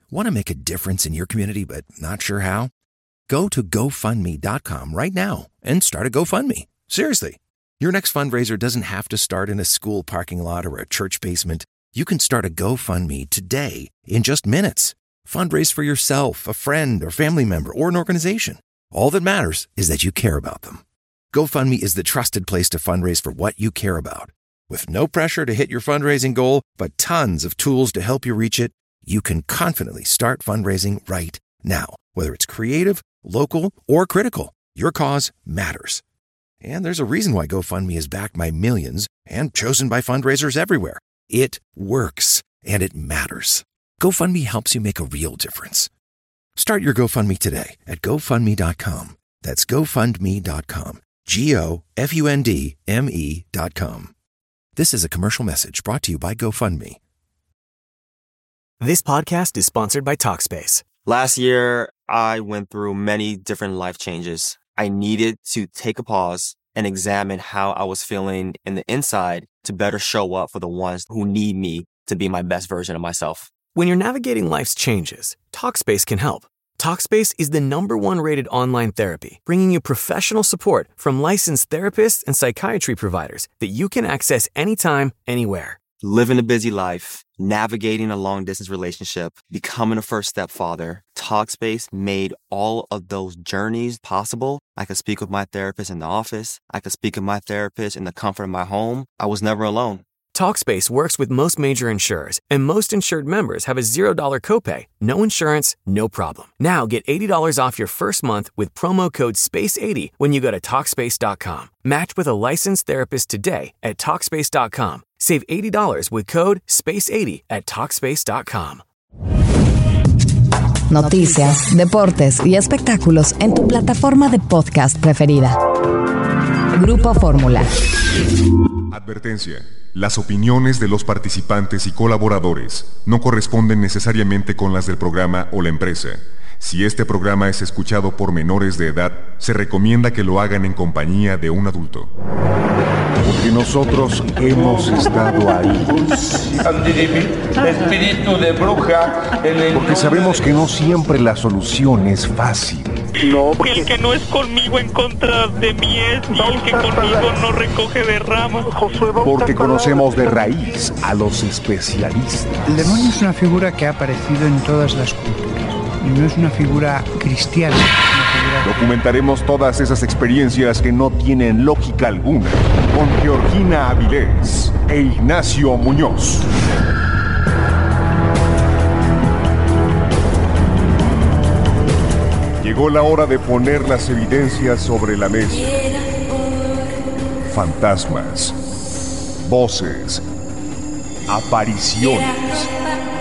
Want to make a difference in your community but not sure how? Go to GoFundMe.com right now and start a GoFundMe. Seriously. Your next fundraiser doesn't have to start in a school parking lot or a church basement. You can start a GoFundMe today in just minutes. Fundraise for yourself, a friend, or family member, or an organization. All that matters is that you care about them. GoFundMe is the trusted place to fundraise for what you care about. With no pressure to hit your fundraising goal, but tons of tools to help you reach it, you can confidently start fundraising right now. Whether it's creative, local, or critical, your cause matters. And there's a reason why GoFundMe is backed by millions and chosen by fundraisers everywhere. It works, and it matters. GoFundMe helps you make a real difference. Start your GoFundMe today at GoFundMe.com. That's GoFundMe.com. GoFundMe.com. This is a commercial message brought to you by GoFundMe. This podcast is sponsored by Talkspace. Last year, I went through many different life changes. I needed to take a pause and examine how I was feeling in the inside to better show up for the ones who need me to be my best version of myself. When you're navigating life's changes, Talkspace can help. Talkspace is the #1 rated online therapy, bringing you professional support from licensed therapists and psychiatry providers that you can access anytime, anywhere. Living a busy life, navigating a long-distance relationship, becoming a first-step father, Talkspace made all of those journeys possible. I could speak with my therapist in the office. I could speak with my therapist in the comfort of my home. I was never alone. Talkspace works with most major insurers, and most insured members have a $0 copay. No insurance, no problem. Now get $80 off your first month with promo code SPACE80 when you go to Talkspace.com. Match with a licensed therapist today at Talkspace.com. Save $80 with code SPACE80 at Talkspace.com. Noticias, deportes y espectáculos en tu plataforma de podcast preferida. Grupo Fórmula. Advertencia. Las opiniones de los participantes y colaboradores no corresponden necesariamente con las del programa o la empresa. Si este programa es escuchado por menores de edad, se recomienda que lo hagan en compañía de un adulto. Porque nosotros hemos estado ahí. Espíritu de bruja. Porque sabemos que no siempre la solución es fácil. No, el que no es conmigo en contra de mí es, y el que conmigo no recoge de ramas. Porque conocemos de raíz a los especialistas. El demonio es una figura que ha aparecido en todas las culturas. Y no es una figura cristiana. Documentaremos todas esas experiencias que no tienen lógica alguna con Georgina Avilés e Ignacio Muñoz. Llegó la hora de poner las evidencias sobre la mesa. Fantasmas, voces, apariciones,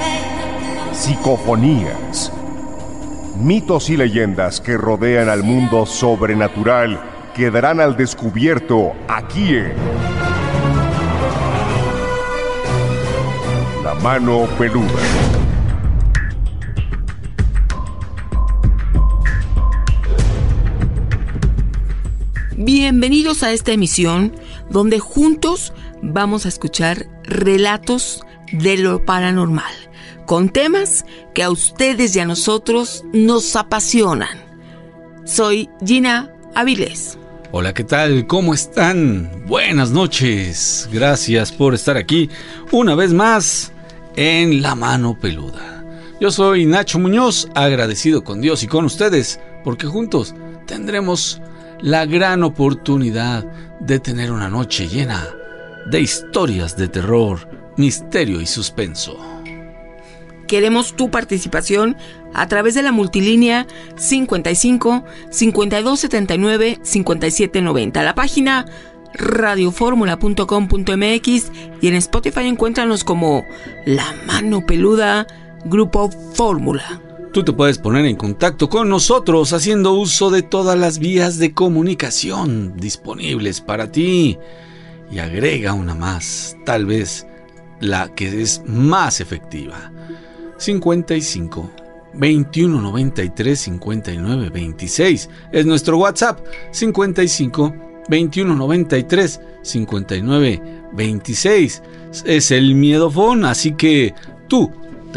psicofonías, mitos y leyendas que rodean al mundo sobrenatural quedarán al descubierto aquí en La Mano Peluda. Bienvenidos a esta emisión donde juntos vamos a escuchar relatos de lo paranormal, con temas que a ustedes y a nosotros nos apasionan. Soy Gina Avilés. Hola, ¿qué tal? ¿Cómo están? Buenas noches. Gracias por estar aquí una vez más en La Mano Peluda. Yo soy Nacho Muñoz, agradecido con Dios y con ustedes, porque juntos tendremos la gran oportunidad de tener una noche llena de historias de terror, misterio y suspenso. Queremos tu participación a través de la multilínea 55 5279 5790, la página radioformula.com.mx, y en Spotify encuéntranos como La Mano Peluda Grupo Fórmula. Tú te puedes poner en contacto con nosotros haciendo uso de todas las vías de comunicación disponibles para ti, y agrega una más, tal vez la que es más efectiva: 55 21 93 59 26 es nuestro WhatsApp. 55 21 93 59 26 es el miedofón, así que tú te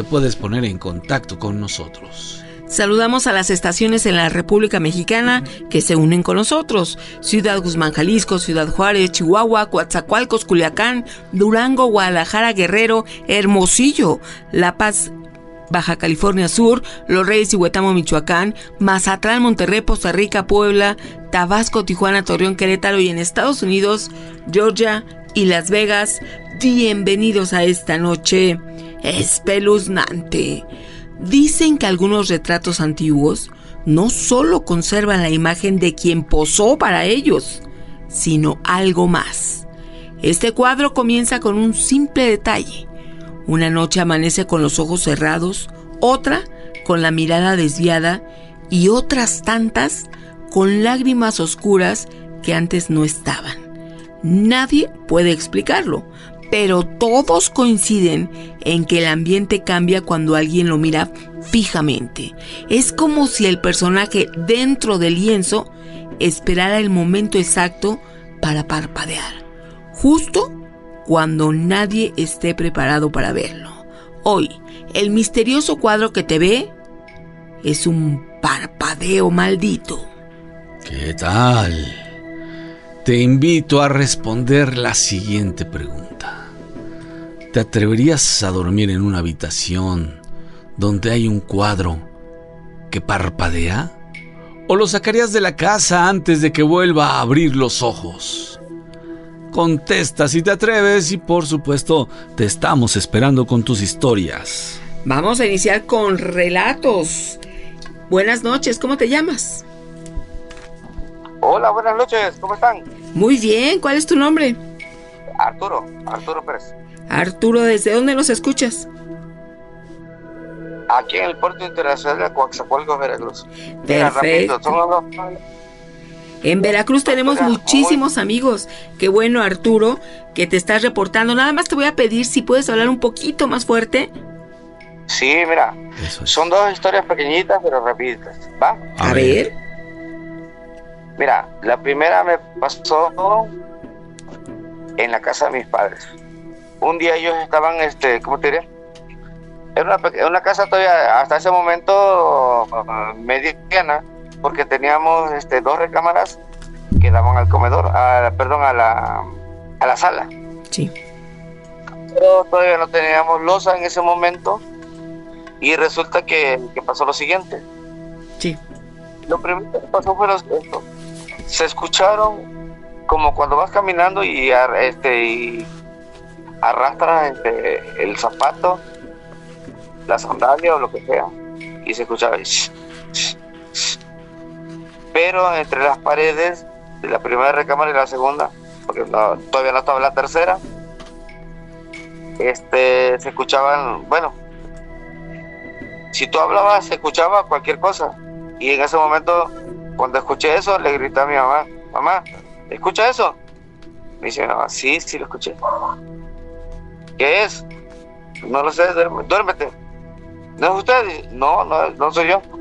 te puedes poner en contacto con nosotros? Saludamos a las estaciones en la República Mexicana que se unen con nosotros. Ciudad Guzmán, Jalisco, Ciudad Juárez, Chihuahua, Coatzacoalcos, Culiacán, Durango, Guadalajara, Guerrero, Hermosillo, La Paz, Baja California Sur, Los Reyes y Huetamo, Michoacán, Mazatlán, Monterrey, Poza Rica, Puebla, Tabasco, Tijuana, Torreón, Querétaro y en Estados Unidos, Georgia y Las Vegas. Bienvenidos a esta noche espeluznante. Dicen que algunos retratos antiguos no solo conservan la imagen de quien posó para ellos, sino algo más. Este cuadro comienza con un simple detalle. Una noche amanece con los ojos cerrados, otra con la mirada desviada y otras tantas con lágrimas oscuras que antes no estaban. Nadie puede explicarlo, pero todos coinciden en que el ambiente cambia cuando alguien lo mira fijamente. Es como si el personaje dentro del lienzo esperara el momento exacto para parpadear, justo cuando nadie esté preparado para verlo. Hoy, el misterioso cuadro que te ve es un parpadeo maldito. ¿Qué tal? Te invito a responder la siguiente pregunta. ¿Te atreverías a dormir en una habitación donde hay un cuadro que parpadea? ¿O lo sacarías de la casa antes de que vuelva a abrir los ojos? Contesta si te atreves y por supuesto te estamos esperando con tus historias. Vamos a iniciar con relatos. Buenas noches, ¿cómo te llamas? Hola, buenas noches, ¿cómo están? Muy bien, ¿cuál es tu nombre? Arturo Pérez. Arturo, ¿desde dónde nos escuchas? Aquí en el puerto internacional de Coatzacoalcos, Veracruz. Perfecto. En Veracruz tenemos muchísimos amigos. Qué bueno, Arturo, que te estás reportando. Nada más te voy a pedir si puedes hablar un poquito más fuerte. Sí, mira, son dos historias pequeñitas pero rapiditas, ¿va? A ver. Mira, la primera me pasó en la casa de mis padres. Un día ellos estaban, ¿cómo te diré? Era una casa todavía hasta ese momento mediana, porque teníamos dos recámaras que daban al comedor, a la sala. Sí. Pero todavía no teníamos losa en ese momento y resulta que pasó lo siguiente. Sí. Lo primero que pasó fue esto. Se escucharon como cuando vas caminando y arrastras el zapato, la sandalia o lo que sea, y se escuchaba pero entre las paredes de la primera recámara y la segunda, porque todavía no estaba la tercera, se escuchaban, bueno, si tú hablabas se escuchaba cualquier cosa, y en ese momento cuando escuché eso le grité a mi mamá: mamá, ¿escucha eso? Me dice: no, sí lo escuché. ¿Qué es? No lo sé, duérmete. ¿No es usted? No soy yo.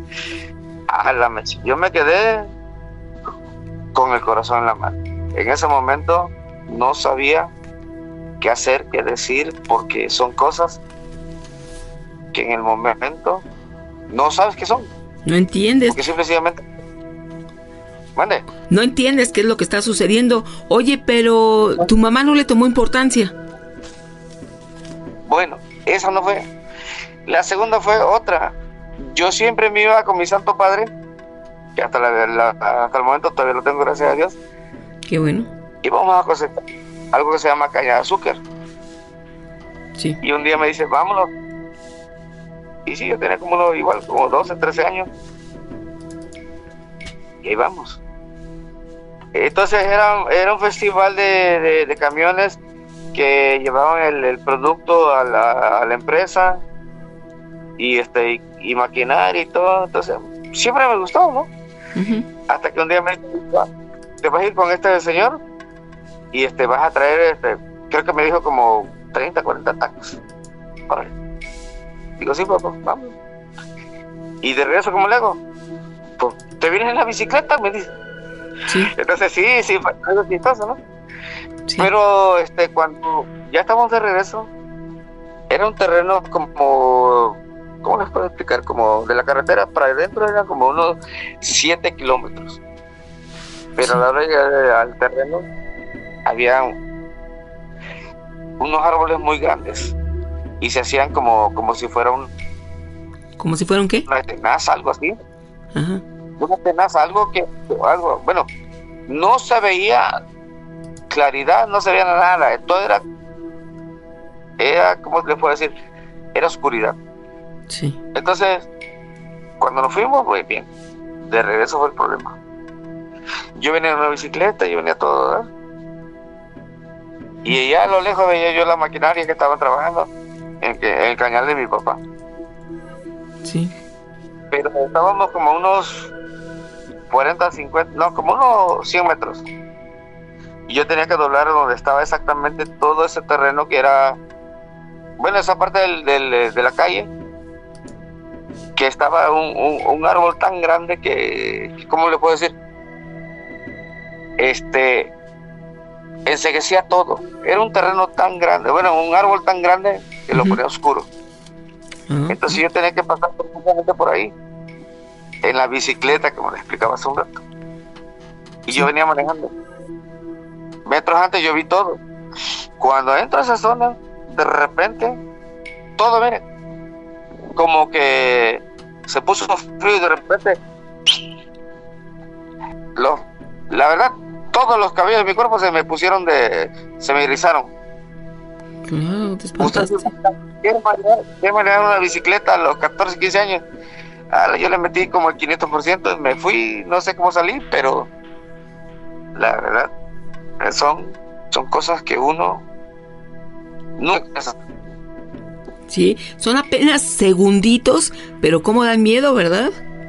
Yo me quedé con el corazón en la mano. En ese momento no sabía qué hacer, qué decir, porque son cosas que en el momento no sabes qué son. No entiendes. Porque simplemente... ¿Mande? No entiendes qué es lo que está sucediendo. Oye, pero tu mamá no le tomó importancia. Bueno, esa no fue. La segunda fue otra. Yo siempre me iba con mi santo padre, que hasta el momento todavía lo tengo, gracias a Dios. Qué bueno. Y vamos a cosechar algo que se llama caña de azúcar. Sí. Y un día me dice: vámonos. Y sí, yo tenía como 12, 13 años. Y ahí vamos. Entonces era un festival de camiones que llevaban el producto a la empresa y maquinaria y todo. Entonces siempre me gustó, ¿no? Uh-huh. Hasta que un día me dijo: te vas a ir con este señor y vas a traer, creo que me dijo como 30, 40 tacos. Órale. Digo: sí, papá, vamos. Y de regreso, ¿cómo le hago? Pues, ¿te vienes en la bicicleta? Me dice. Sí. Entonces sí, fue algo chistoso, ¿no? Sí. Pero cuando ya estamos de regreso, era un terreno como, ¿cómo les puedo explicar? Como de la carretera para adentro eran como unos 7 kilómetros. Pero a la hora de llegar al terreno había unos árboles muy grandes y se hacían como si fuera un... ¿Como si fuera un qué? Una tenaza, algo así. Ajá. Una tenaza, algo, bueno, no se veía claridad, no se veía nada, todo era, ¿cómo les puedo decir? Era oscuridad. Sí. Entonces, cuando nos fuimos, muy bien. De regreso fue el problema. Yo venía en una bicicleta, yo venía todo, ¿verdad? Y allá a lo lejos veía yo la maquinaria que estaban trabajando en el cañal de mi papá. Sí. Pero estábamos como unos 40, 50, no, como unos 100 metros. Y yo tenía que doblar donde estaba exactamente todo ese terreno que era, bueno, esa parte de la calle, que estaba un árbol tan grande que, ¿cómo le puedo decir? Enseguecía todo. Era un terreno tan grande, bueno, un árbol tan grande que lo ponía oscuro. Entonces yo tenía que pasar precisamente por ahí, en la bicicleta, como le explicaba hace un rato. Y yo venía manejando. Metros antes yo vi todo. Cuando entro a esa zona, de repente, todo, miren, como que se puso frío y de repente, la verdad, todos los cabellos de mi cuerpo se me erizaron. Claro, te espantaste. ¿Qué manejar una bicicleta a los 14, 15 años? Ahora yo le metí como el 500%, me fui, no sé cómo salir, pero la verdad, son cosas que uno no... Sí, son apenas segunditos, pero cómo dan miedo, ¿verdad?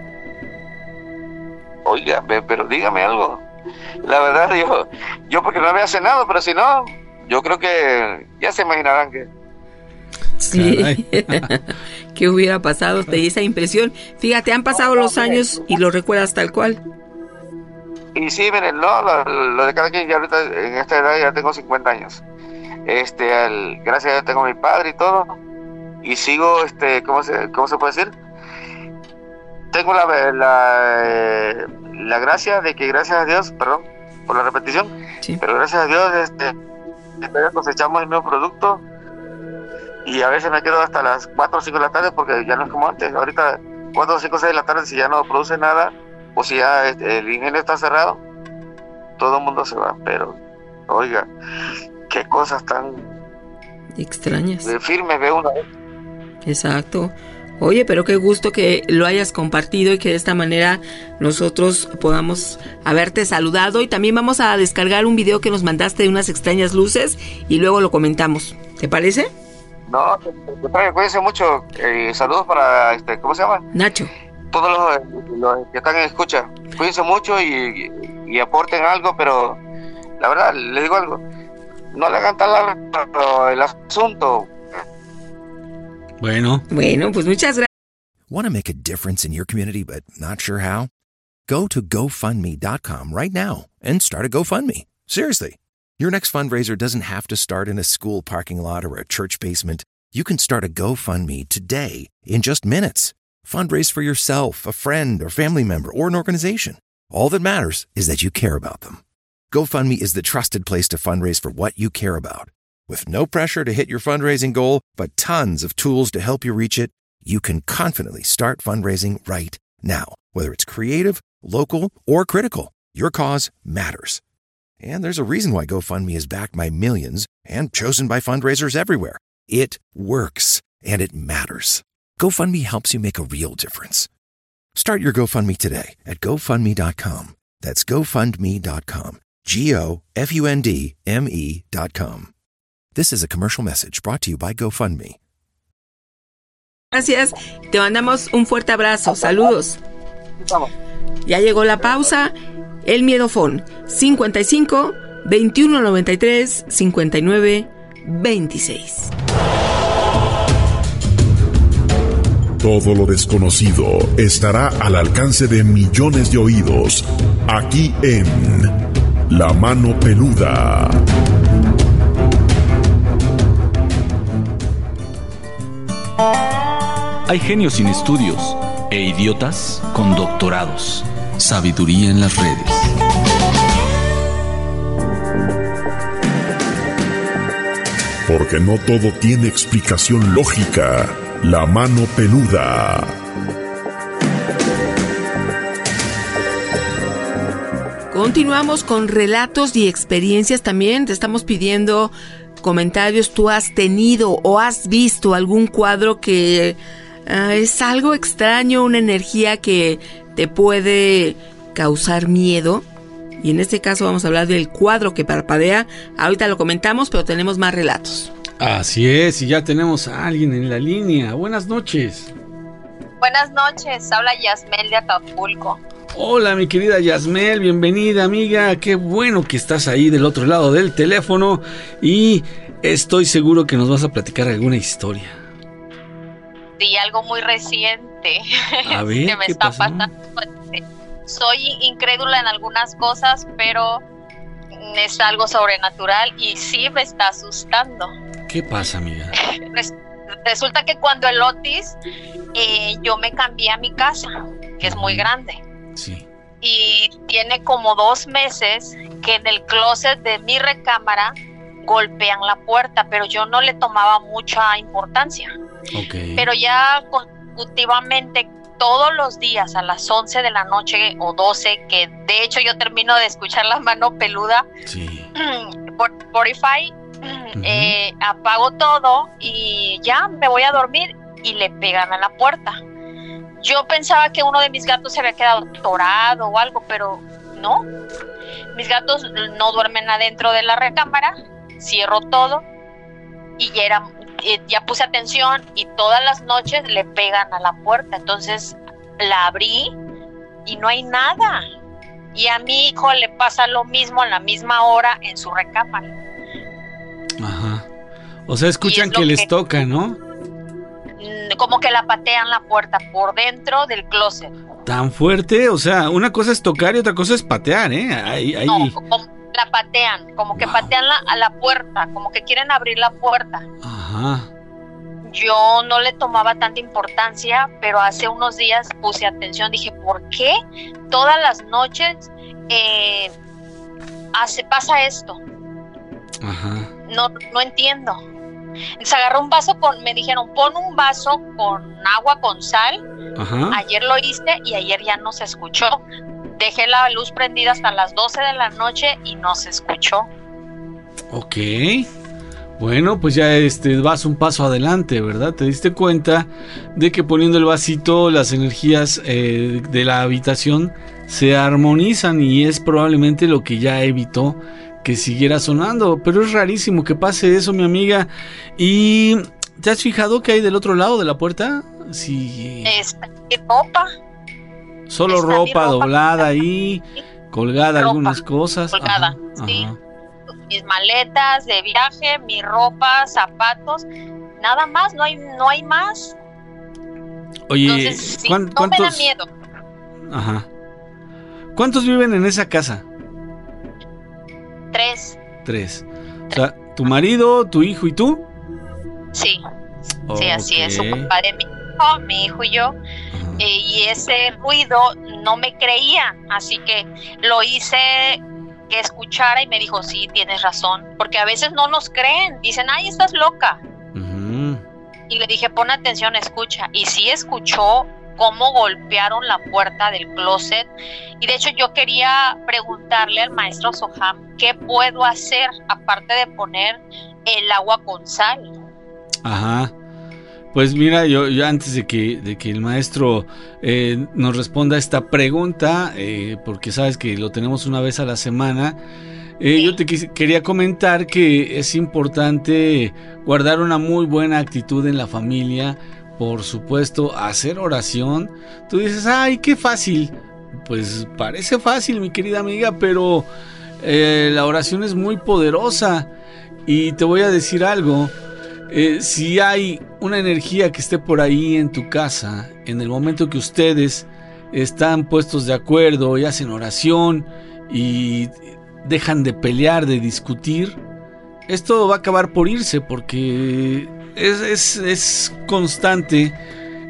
Oiga, pero dígame algo. La verdad, yo porque no había cenado, pero si no, yo creo que ya se imaginarán que... Sí, ¿qué hubiera pasado? Te di esa impresión. Fíjate, han pasado los años y lo recuerdas tal cual. Y sí, miren, lo de cada quien, ya ahorita en esta edad ya tengo 50 años. Gracias a Dios tengo a mi padre y todo. Y sigo, ¿cómo se puede decir? Tengo la gracia de que, gracias a Dios, perdón por la repetición, sí, pero gracias a Dios cosechamos el mismo producto. Y a veces me quedo hasta las 4 o 5 de la tarde porque ya no es como antes. Ahorita 4 o 5 o 6 de la tarde, si ya no produce nada o si ya el ingenio está cerrado, todo el mundo se va. Pero, oiga, qué cosas tan extrañas, firmes ve uno. Exacto. Oye, pero qué gusto que lo hayas compartido y que de esta manera nosotros podamos haberte saludado. Y también vamos a descargar un video que nos mandaste de unas extrañas luces y luego lo comentamos. ¿Te parece? No, cuídense mucho. Saludos para, ¿cómo se llama? Nacho. Todos los que están en escucha. Cuídense mucho y aporten algo, pero la verdad, les digo algo. No le hagan tan largo el asunto. Bueno, pues muchas gracias. Want to make a difference in your community but not sure how? Go to GoFundMe.com right now and start a GoFundMe. Seriously. Your next fundraiser doesn't have to start in a school parking lot or a church basement. You can start a GoFundMe today in just minutes. Fundraise for yourself, a friend or family member, or an organization. All that matters is that you care about them. GoFundMe is the trusted place to fundraise for what you care about. With no pressure to hit your fundraising goal, but tons of tools to help you reach it, you can confidently start fundraising right now. Whether it's creative, local, or critical, your cause matters. And there's a reason why GoFundMe is backed by millions and chosen by fundraisers everywhere. It works, and it matters. GoFundMe helps you make a real difference. Start your GoFundMe today at GoFundMe.com. That's GoFundMe.com. GoFundMe.com. This is a commercial message brought to you by GoFundMe. Gracias, te mandamos un fuerte abrazo, saludos. Ya llegó la pausa. El Miedofón 55 21 93 59 26. Todo lo desconocido estará al alcance de millones de oídos, aquí en La Mano Peluda. Hay genios sin estudios e idiotas con doctorados. Sabiduría en las redes. Porque no todo tiene explicación lógica. La mano peluda. Continuamos con relatos y experiencias también. Te estamos pidiendo comentarios. ¿Tú has tenido o has visto algún cuadro que es algo extraño, una energía que te puede causar miedo? Y en este caso vamos a hablar del cuadro que parpadea. Ahorita lo comentamos, pero tenemos más relatos. Así es, y ya tenemos a alguien en la línea. Buenas noches. Buenas noches, habla Yasmel de Acapulco. Hola, mi querida Yasmel, bienvenida, amiga. Qué bueno que estás ahí del otro lado del teléfono y estoy seguro que nos vas a platicar alguna historia. Sí, algo muy reciente. A ver, que me ¿qué está pasó? pasando. Soy incrédula en algunas cosas, pero es algo sobrenatural y sí me está asustando. ¿Qué pasa, amiga? Resulta que cuando el Otis, yo me cambié a mi casa, que es muy grande. Sí. Y tiene como 2 meses que en el closet de mi recámara golpean la puerta, pero yo no le tomaba mucha importancia. Okay. Pero ya consecutivamente todos los días a las 11 de la noche o 12, que de hecho yo termino de escuchar La Mano Peluda, sí, por Spotify, apago todo y ya me voy a dormir y le pegan a la puerta. Yo pensaba que uno de mis gatos se había quedado atorado o algo, pero no. Mis gatos no duermen adentro de la recámara, cierro todo y ya puse atención y todas las noches le pegan a la puerta. Entonces la abrí y no hay nada. Y a mi hijo le pasa lo mismo a la misma hora en su recámara. Ajá. O sea, escuchan que les toca, ¿no? Como que la patean la puerta por dentro del closet. ¿Tan fuerte? O sea, una cosa es tocar y otra cosa es patear, ¿eh? Ahí. No, como la patean, como que patean a la puerta, como que quieren abrir la puerta. Ajá. Yo no le tomaba tanta importancia, pero hace unos días puse atención, dije, ¿por qué todas las noches pasa esto? Ajá. No entiendo. Entonces agarré un vaso me dijeron, pon un vaso con agua con sal. Ajá. Ayer lo hice y ayer ya no se escuchó. Dejé la luz prendida hasta las 12 de la noche y no se escuchó. Ok. Bueno, pues ya vas un paso adelante, ¿verdad? Te diste cuenta de que poniendo el vasito las energías de la habitación se armonizan y es probablemente lo que ya evitó que siguiera sonando. Pero es rarísimo que pase eso, mi amiga. ¿Y te has fijado qué hay del otro lado de la puerta? Sí. Está mi ropa. Solo Está ropa doblada ahí, colgada ropa, algunas cosas. Colgada, ajá, sí. Ajá. Mis maletas de viaje, mi ropa, zapatos, nada más, no hay más. Oye, entonces, sí, ¿cuántos? No me da miedo. Ajá. ¿Cuántos viven en esa casa? 3. O sea, ¿tu marido, tu hijo y tú? Sí, Okay. sí, así es. Su papá de mi hijo y yo. Y ese ruido no me creía, así que lo hice que escuchara y me dijo, sí, tienes razón, porque a veces no nos creen, dicen, ay, estás loca. Uh-huh. Y le dije, pon atención, escucha. Y sí escuchó cómo golpearon la puerta del closet. Y de hecho yo quería preguntarle al maestro Soham qué puedo hacer aparte de poner el agua con sal. Ajá. Pues mira, yo antes de que el maestro nos responda esta pregunta, porque sabes que lo tenemos una vez a la semana, yo te quería comentar que es importante guardar una muy buena actitud en la familia, por supuesto, hacer oración. Tú dices, ay, qué fácil. Pues parece fácil, mi querida amiga, pero la oración es muy poderosa. Y te voy a decir algo. Si hay una energía que esté por ahí en tu casa, en el momento que ustedes están puestos de acuerdo y hacen oración y dejan de pelear, de discutir, esto va a acabar por irse, porque es constante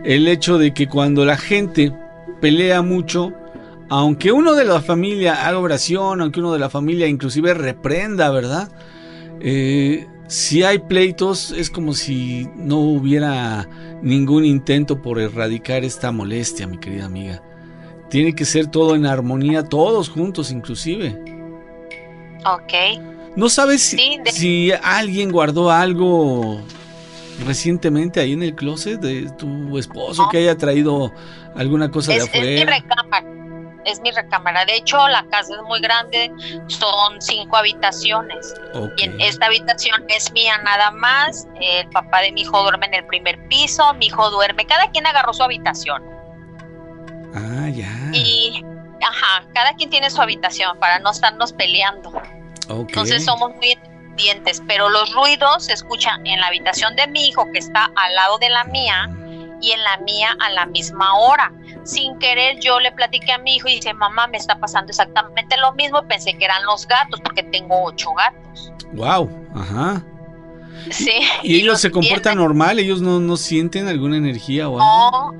el hecho de que cuando la gente pelea mucho, aunque uno de la familia haga oración, aunque uno de la familia inclusive reprenda, ¿verdad? Si hay pleitos, es como si no hubiera ningún intento por erradicar esta molestia, mi querida amiga. Tiene que ser todo en armonía, todos juntos inclusive. Ok. ¿No sabes si alguien guardó algo recientemente ahí en el closet de tu esposo, que haya traído alguna cosa de afuera? Es mi recámara. De hecho, la casa es muy grande, son 5 habitaciones. Okay. Y en esta habitación es mía nada más. El papá de mi hijo duerme en el primer piso, mi hijo duerme, cada quien agarró su habitación. Ah, ya. Y, cada quien tiene su habitación para no estarnos peleando. Okay. Entonces somos muy independientes, pero los ruidos se escuchan en la habitación de mi hijo, que está al lado de la mía, y en la mía a la misma hora. Sin querer yo le platiqué a mi hijo y dice, mamá, me está pasando exactamente lo mismo. Pensé que eran los gatos porque tengo 8 gatos. Wow, ajá. Sí. ¿Y ellos se comportan normal? ¿Ellos no sienten alguna energía o algo?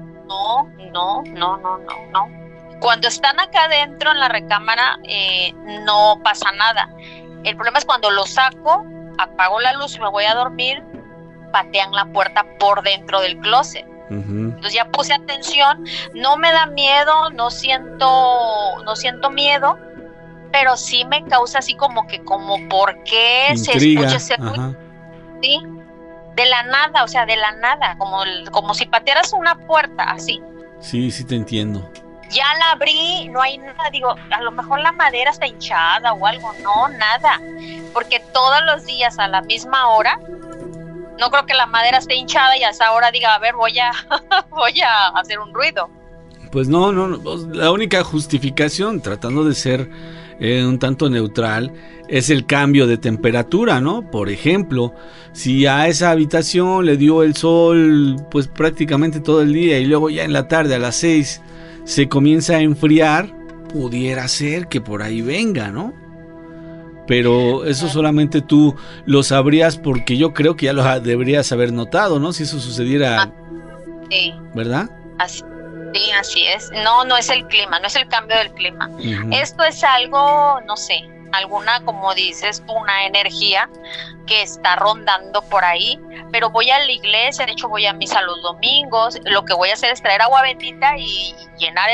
No. Cuando están acá adentro en la recámara no pasa nada. El problema es cuando los saco, apago la luz y me voy a dormir, patean la puerta por dentro del closet. Entonces ya puse atención, no me da miedo, no siento miedo, pero sí me causa así como ¿por qué intriga, se escucha ese ruido? Sí, de la nada, como si patearas una puerta, así. Sí, te entiendo. Ya la abrí, no hay nada, digo, a lo mejor la madera está hinchada o algo, no, nada, porque todos los días a la misma hora, no creo que la madera esté hinchada y a esa hora diga, a ver, voy a hacer un ruido. Pues no, la única justificación, tratando de ser un tanto neutral, es el cambio de temperatura, ¿no? Por ejemplo, si a esa habitación le dio el sol pues prácticamente todo el día y luego ya en la tarde a las 6 se comienza a enfriar, pudiera ser que por ahí venga, ¿no? Pero eso solamente tú lo sabrías porque yo creo que ya lo deberías haber notado, ¿no? Si eso sucediera, sí. ¿Verdad? Así es. No es el clima, no es el cambio del clima. Esto es algo, no sé, alguna, como dices tú, una energía que está rondando por ahí, pero voy a la iglesia, de hecho voy a misa los domingos, lo que voy a hacer es traer agua bendita y llenar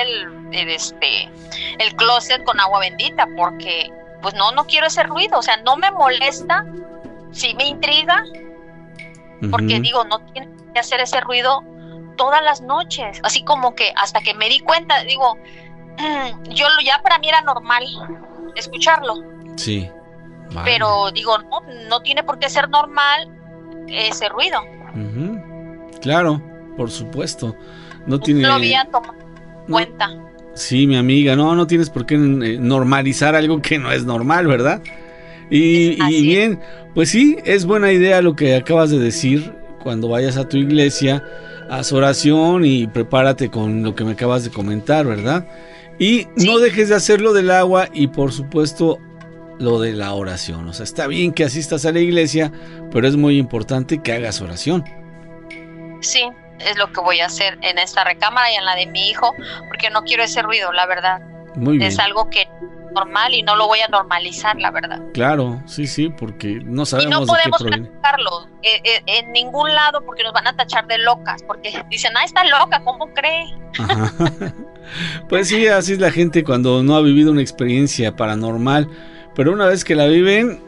el closet con agua bendita, porque pues no quiero ese ruido, o sea, no me molesta, sí me intriga, porque digo, no tiene que hacer ese ruido todas las noches, así como que hasta que me di cuenta, digo, ya para mí era normal escucharlo. Sí. Vale. Pero digo, no tiene por qué ser normal ese ruido. Claro, por supuesto. No tiene... lo había tomado en cuenta. Sí, mi amiga, no tienes por qué normalizar algo que no es normal, ¿verdad? Y bien, pues sí, es buena idea lo que acabas de decir. Cuando vayas a tu iglesia, haz oración y prepárate con lo que me acabas de comentar, ¿verdad? Y no dejes de hacer lo del agua y por supuesto lo de la oración. O sea, está bien que asistas a la iglesia, pero es muy importante que hagas oración. Sí, es lo que voy a hacer en esta recámara y en la de mi hijo, porque no quiero ese ruido, la verdad. Muy bien. Es algo que es normal y no lo voy a normalizar, la verdad. Claro, sí, porque no sabemos. Y no podemos platicarlo en ningún lado porque nos van a tachar de locas, porque dicen, está loca, ¿cómo cree? Ajá. Pues sí, así es la gente cuando no ha vivido una experiencia paranormal, pero una vez que la viven,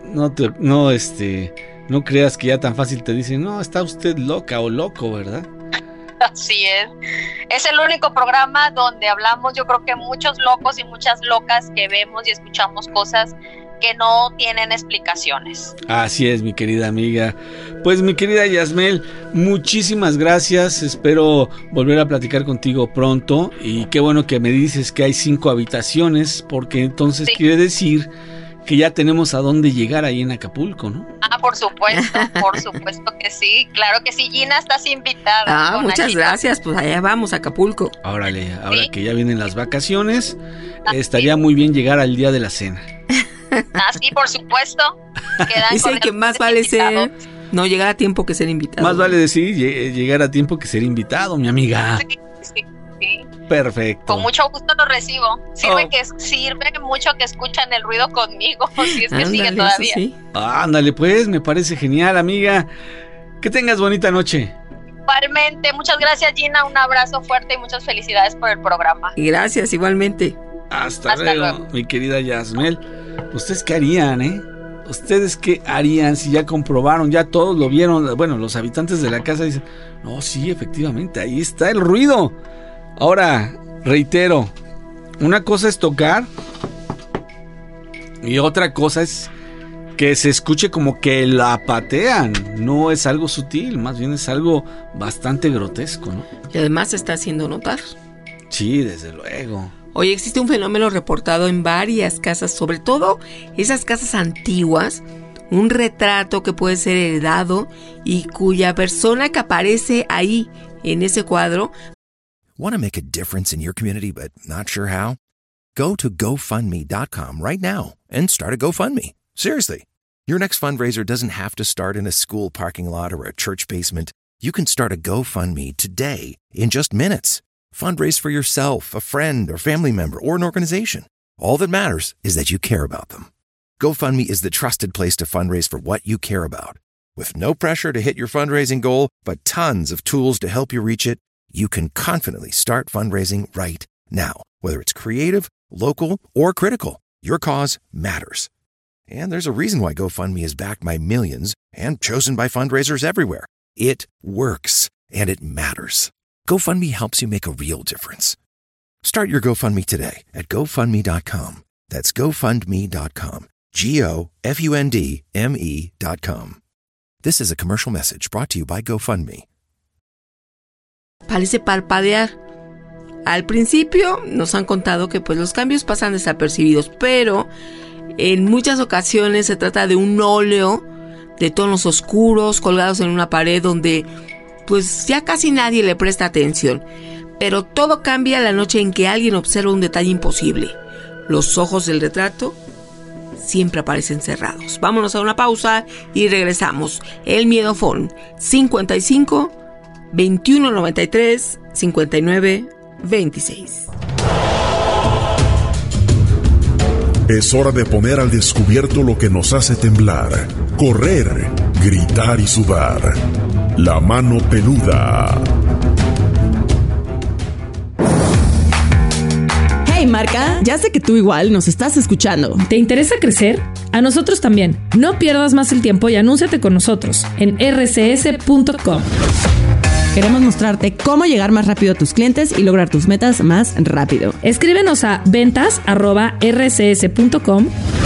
no creas que ya tan fácil te dicen, no, está usted loca o loco, ¿verdad? Así es. Es el único programa donde hablamos, yo creo que muchos locos y muchas locas que vemos y escuchamos cosas que no tienen explicaciones. Así es, mi querida amiga. Pues mi querida Yasmel, muchísimas gracias. Espero volver a platicar contigo pronto. Y qué bueno que me dices que hay 5 habitaciones, porque entonces quiere decir que ya tenemos a dónde llegar ahí en Acapulco, ¿no? Por supuesto que sí, claro que sí. Gina, estás invitada. Muchas gracias, pues allá vamos a Acapulco. Órale, ahora que ya vienen las vacaciones, estaría muy bien llegar al día de la cena. Sí, por supuesto. Dicen que más vale ser No, llegar a tiempo que ser invitado. Más vale decir llegar a tiempo que ser invitado, mi amiga. Sí. Perfecto. Con mucho gusto lo recibo. Sirve mucho que escuchan el ruido conmigo, si es que sigue todavía. Sí. Ándale, pues, me parece genial, amiga. Que tengas bonita noche. Igualmente, muchas gracias, Gina. Un abrazo fuerte y muchas felicidades por el programa. Gracias, igualmente. Hasta luego, mi querida Yasmel. ¿Ustedes qué harían, ¿Ustedes qué harían si ya comprobaron, ya todos lo vieron? Bueno, los habitantes de la casa dicen, no, sí, efectivamente, ahí está el ruido. Ahora, reitero, una cosa es tocar y otra cosa es que se escuche como que la patean. No es algo sutil, más bien es algo bastante grotesco, ¿no? Y además se está haciendo notar. Sí, desde luego. Hoy existe un fenómeno reportado en varias casas, sobre todo esas casas antiguas, un retrato que puede ser heredado y cuya persona que aparece ahí en ese cuadro. Want to make a difference in your community but not sure how? Go to GoFundMe.com right now and start a GoFundMe. Seriously, your next fundraiser doesn't have to start in a school parking lot or a church basement. You can start a GoFundMe today in just minutes. Fundraise for yourself, a friend or family member, or an organization. All that matters is that you care about them. GoFundMe is the trusted place to fundraise for what you care about. With no pressure to hit your fundraising goal, but tons of tools to help you reach it, you can confidently start fundraising right now. Whether it's creative, local, or critical, your cause matters. And there's a reason why GoFundMe is backed by millions and chosen by fundraisers everywhere. It works, and it matters. GoFundMe helps you make a real difference. Start your GoFundMe today at GoFundMe.com. That's GoFundMe.com. GoFundMe.com. This is a commercial message brought to you by GoFundMe. Parece parpadear. Al principio nos han contado que pues los cambios pasan desapercibidos, pero en muchas ocasiones se trata de un óleo de tonos oscuros colgados en una pared donde pues ya casi nadie le presta atención. Pero todo cambia la noche en que alguien observa un detalle imposible. Los ojos del retrato siempre aparecen cerrados. Vámonos a una pausa y regresamos. El Miedofón 55 21 93 59 26. Es hora de poner al descubierto lo que nos hace temblar, correr, gritar y sudar. La mano peluda. Hey Marca, ya sé que tú igual nos estás escuchando. ¿Te interesa crecer? A nosotros también. No pierdas más el tiempo y anúnciate con nosotros en rcs.com. Queremos mostrarte cómo llegar más rápido a tus clientes y lograr tus metas más rápido. Escríbenos a ventas@rcs.com.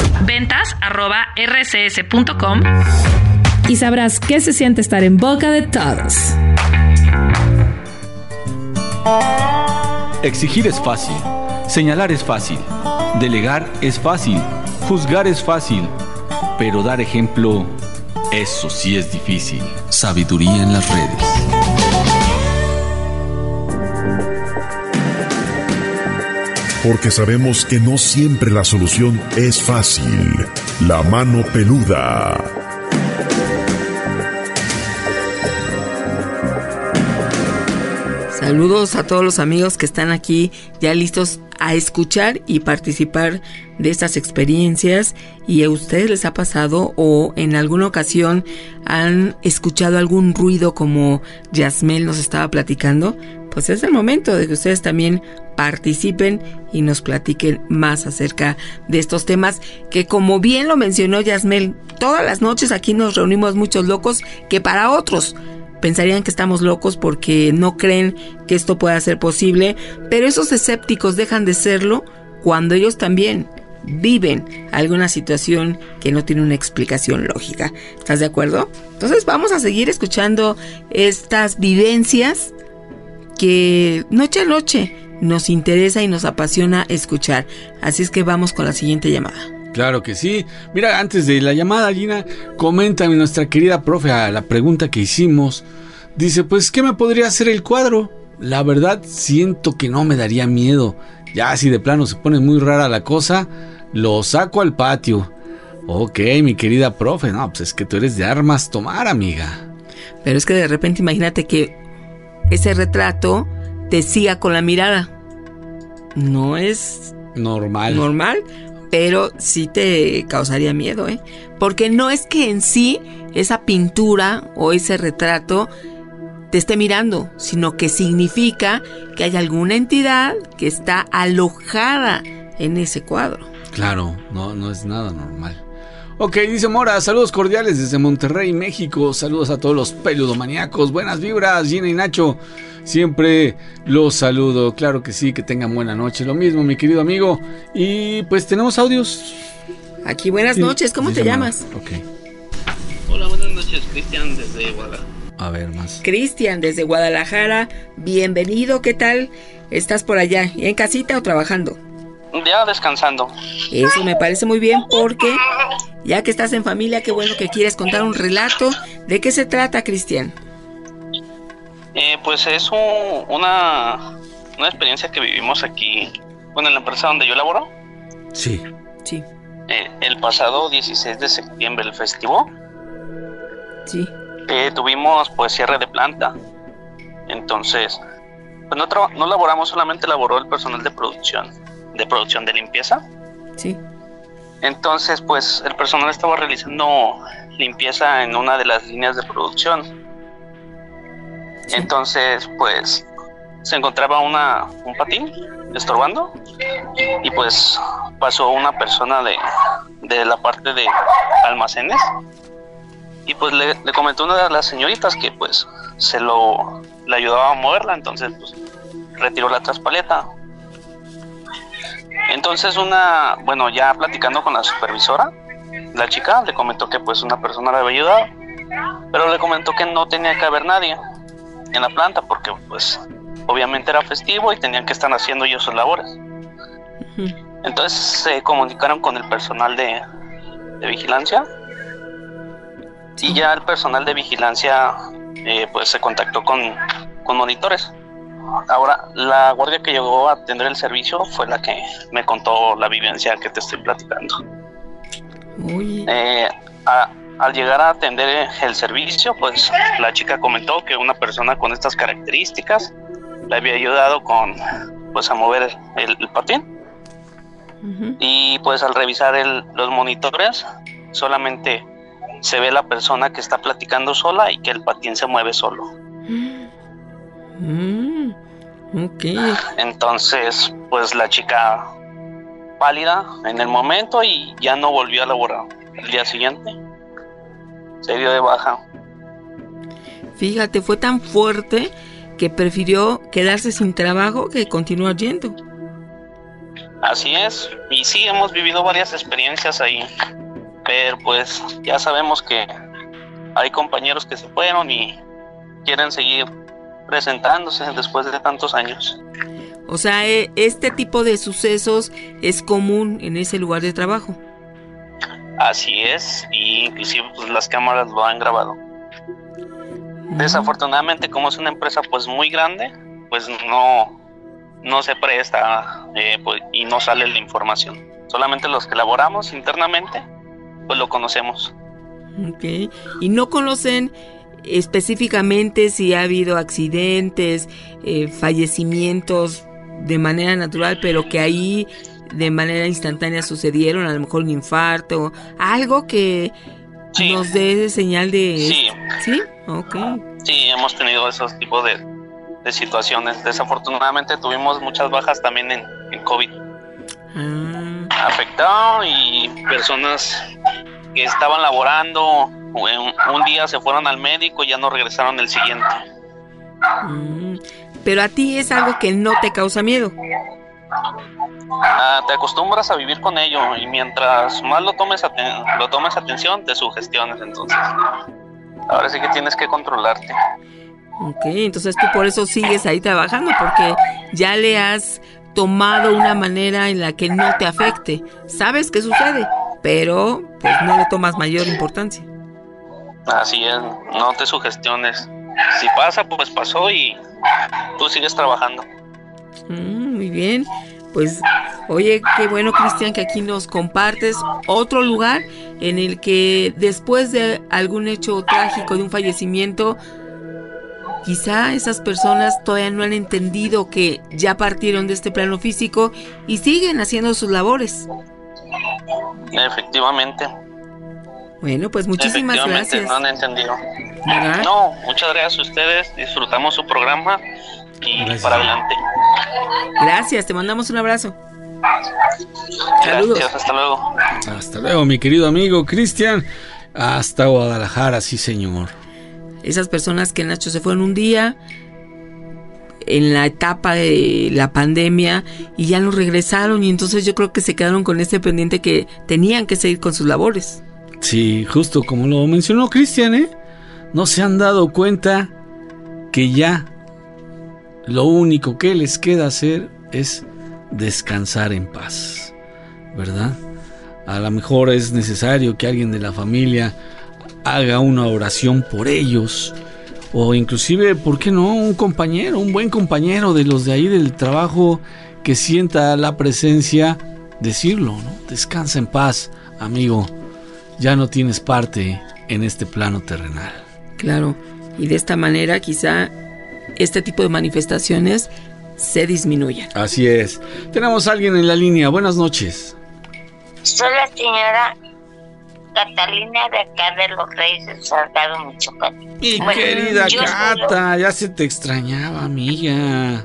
ventas@rcs.com y sabrás qué se siente estar en boca de todos. Exigir es fácil, señalar es fácil, delegar es fácil, juzgar es fácil, pero dar ejemplo, eso sí es difícil. Sabiduría en las redes. Porque sabemos que no siempre la solución es fácil. La mano peluda. Saludos a todos los amigos que están aquí ya listos a escuchar y participar de estas experiencias. ¿Y a ustedes les ha pasado o en alguna ocasión han escuchado algún ruido como Yasmel nos estaba platicando? Pues es el momento de que ustedes también participen y nos platiquen más acerca de estos temas que, como bien lo mencionó Yasmel, todas las noches aquí nos reunimos muchos locos que para otros pensarían que estamos locos porque no creen que esto pueda ser posible, pero esos escépticos dejan de serlo cuando ellos también viven alguna situación que no tiene una explicación lógica. ¿Estás de acuerdo? Entonces vamos a seguir escuchando estas vivencias que noche a noche nos interesa y nos apasiona escuchar. Así es que vamos con la siguiente llamada. Claro que sí. Mira, antes de la llamada, Gina, coméntame nuestra querida profe a la pregunta que hicimos. Dice, pues, ¿qué me podría hacer el cuadro? La verdad, siento que no me daría miedo. Ya si de plano se pone muy rara la cosa, lo saco al patio. Ok, mi querida profe, no, pues es que tú eres de armas tomar, amiga. Pero es que de repente imagínate que ese retrato te siga con la mirada. No es normal, pero sí te causaría miedo, ¿eh? Porque no es que en sí esa pintura o ese retrato te esté mirando, sino que significa que hay alguna entidad que está alojada en ese cuadro. Claro, no es nada normal. Ok, dice Mora, saludos cordiales desde Monterrey, México. Saludos a todos los peludomaníacos. Buenas vibras, Gina y Nacho. Siempre los saludo. Claro que sí, que tengan buena noche. Lo mismo, mi querido amigo. Y pues tenemos audios. Aquí, buenas noches. ¿Cómo te llamas? Ok. Hola, buenas noches. Cristian desde Guadalajara. A ver, más. Cristian desde Guadalajara. Bienvenido. ¿Qué tal? ¿Estás por allá? ¿En casita o trabajando? Ya descansando. Eso me parece muy bien porque ya que estás en familia, qué bueno que quieres contar un relato. ¿De qué se trata, Cristian? Pues es una experiencia que vivimos aquí, bueno, en la empresa donde yo laboro. Sí. El pasado 16 de septiembre, el festivo. Sí. Tuvimos pues cierre de planta. Entonces, pues no laboramos, solamente laboró el personal de producción de limpieza. Sí. Entonces, pues el personal estaba realizando limpieza en una de las líneas de producción. Sí. Entonces, pues se encontraba un patín estorbando y pues pasó una persona de la parte de almacenes y pues le comentó una de las señoritas que pues le ayudaba a moverla. Entonces pues retiró la traspaleta. Entonces ya platicando con la supervisora, la chica le comentó que pues una persona le había ayudado, pero le comentó que no tenía que haber nadie en la planta porque pues obviamente era festivo y tenían que estar haciendo ellos sus labores. Uh-huh. Entonces se comunicaron con el personal de vigilancia. Sí. Y ya el personal de vigilancia pues se contactó con monitores. Ahora, la guardia que llegó a atender el servicio fue la que me contó la vivencia que te estoy platicando. Al llegar a atender el servicio, pues la chica comentó que una persona con estas características le había ayudado a mover el patín. Uh-huh. Y pues al revisar los monitores, solamente se ve la persona que está platicando sola y que el patín se mueve solo. Okay. Entonces, pues la chica pálida en el momento y ya no volvió a laborar. El día siguiente se dio de baja. Fíjate, fue tan fuerte que prefirió quedarse sin trabajo que continuar yendo. Así es, y sí, hemos vivido varias experiencias ahí, pero pues ya sabemos que hay compañeros que se fueron y quieren seguir presentándose después de tantos años. O sea, este tipo de sucesos es común en ese lugar de trabajo. Así es, y inclusive pues las cámaras lo han grabado. Desafortunadamente, como es una empresa pues muy grande, pues no se presta pues, y no sale la información. Solamente los que laboramos internamente pues lo conocemos. Okay. Y no conocen específicamente si ha habido accidentes, fallecimientos de manera natural, pero que ahí de manera instantánea sucedieron, a lo mejor un infarto, algo que sí nos dé señal de... Sí. ¿Sí? Okay. Sí, hemos tenido esos tipos de situaciones. Desafortunadamente tuvimos muchas bajas también en COVID. Afectado, y personas que estaban laborando un día se fueron al médico y ya no regresaron el siguiente. Pero a ti es algo que no te causa miedo. Te acostumbras a vivir con ello y mientras más lo tomes atención, te sugestiones. Entonces ahora sí que tienes que controlarte. Ok, entonces tú por eso sigues ahí trabajando, porque ya le has tomado una manera en la que no te afecte. Sabes qué sucede, pero pues no le tomas mayor importancia. Así es, no te sugestiones. Si pasa, pues pasó y tú sigues trabajando. Muy bien. Pues, oye, qué bueno, Cristian, que aquí nos compartes otro lugar en el que después de algún hecho trágico, de un fallecimiento, quizá esas personas todavía no han entendido que ya partieron de este plano físico y siguen haciendo sus labores. Efectivamente. Bueno, pues muchísimas gracias. No han entendido. ¿Verdad? No, muchas gracias a ustedes. Disfrutamos su programa y gracias. Para adelante. Gracias, te mandamos un abrazo. Saludos. Gracias, hasta luego. Hasta luego, mi querido amigo Cristian. Hasta Guadalajara, sí, señor. Esas personas que, Nacho, se fueron un día en la etapa de la pandemia y ya no regresaron, y entonces yo creo que se quedaron con este pendiente que tenían que seguir con sus labores. Sí, justo como lo mencionó Cristian, no se han dado cuenta que ya lo único que les queda hacer es descansar en paz, ¿verdad? A lo mejor es necesario que alguien de la familia haga una oración por ellos, o inclusive, ¿por qué no? Un compañero, un buen compañero de los de ahí del trabajo que sienta la presencia, decirlo, ¿no? Descansa en paz, amigo, ya no tienes parte en este plano terrenal. Claro, y de esta manera quizá este tipo de manifestaciones se disminuyan. Así es. Tenemos a alguien en la línea. Buenas noches. Soy la señora Catalina de acá de Los Reyes de Salgado, Michoacán. Mi querida Cata, ya se te extrañaba, amiga.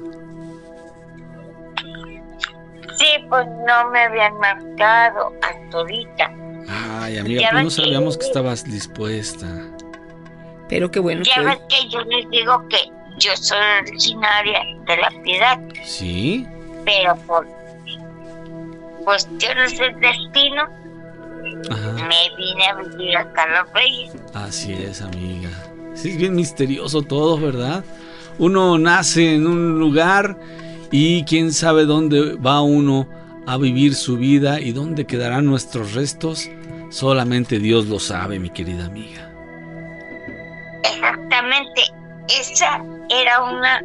Sí, pues no me habían marcado hasta ahorita. Ay, amiga, pues no sabíamos que estabas dispuesta. Pero qué bueno. Ya ves que yo les digo que yo soy originaria de La Piedad. Sí. Pero por cuestiones del destino, me vine a vivir acá a Los Reyes. Así es, amiga. Sí, es bien misterioso todo, ¿verdad? Uno nace en un lugar y quién sabe dónde va uno a vivir su vida y dónde quedarán nuestros restos. Solamente Dios lo sabe, mi querida amiga. Exactamente. Esa era una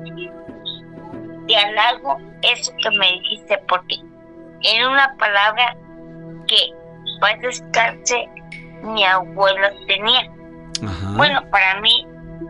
de halago, eso que me dijiste, porque era una palabra que para descansar mi abuela tenía. Ajá. Bueno, para mí,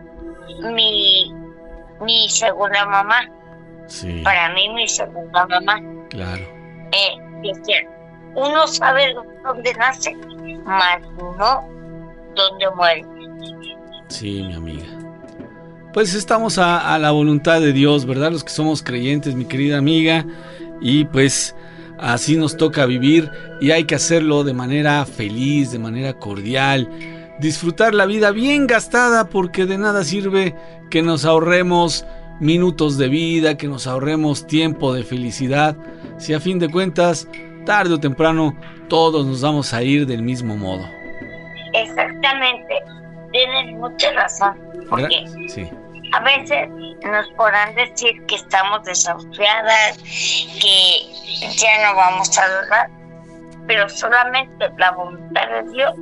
mi segunda mamá. Sí. Para mí, mi segunda mamá. Claro. Decía, uno sabe dónde nace, mas no dónde muere. Sí, mi amiga. Pues estamos a la voluntad de Dios, ¿verdad? Los que somos creyentes, mi querida amiga. Y pues así nos toca vivir y hay que hacerlo de manera feliz, de manera cordial. Disfrutar la vida bien gastada, porque de nada sirve que nos ahorremos minutos de vida, que nos ahorremos tiempo de felicidad, si a fin de cuentas, tarde o temprano, todos nos vamos a ir del mismo modo. Exactamente, tienes mucha razón, porque sí. A veces nos podrán decir que estamos desahuciadas, que ya no vamos a lograr, pero solamente la voluntad de Dios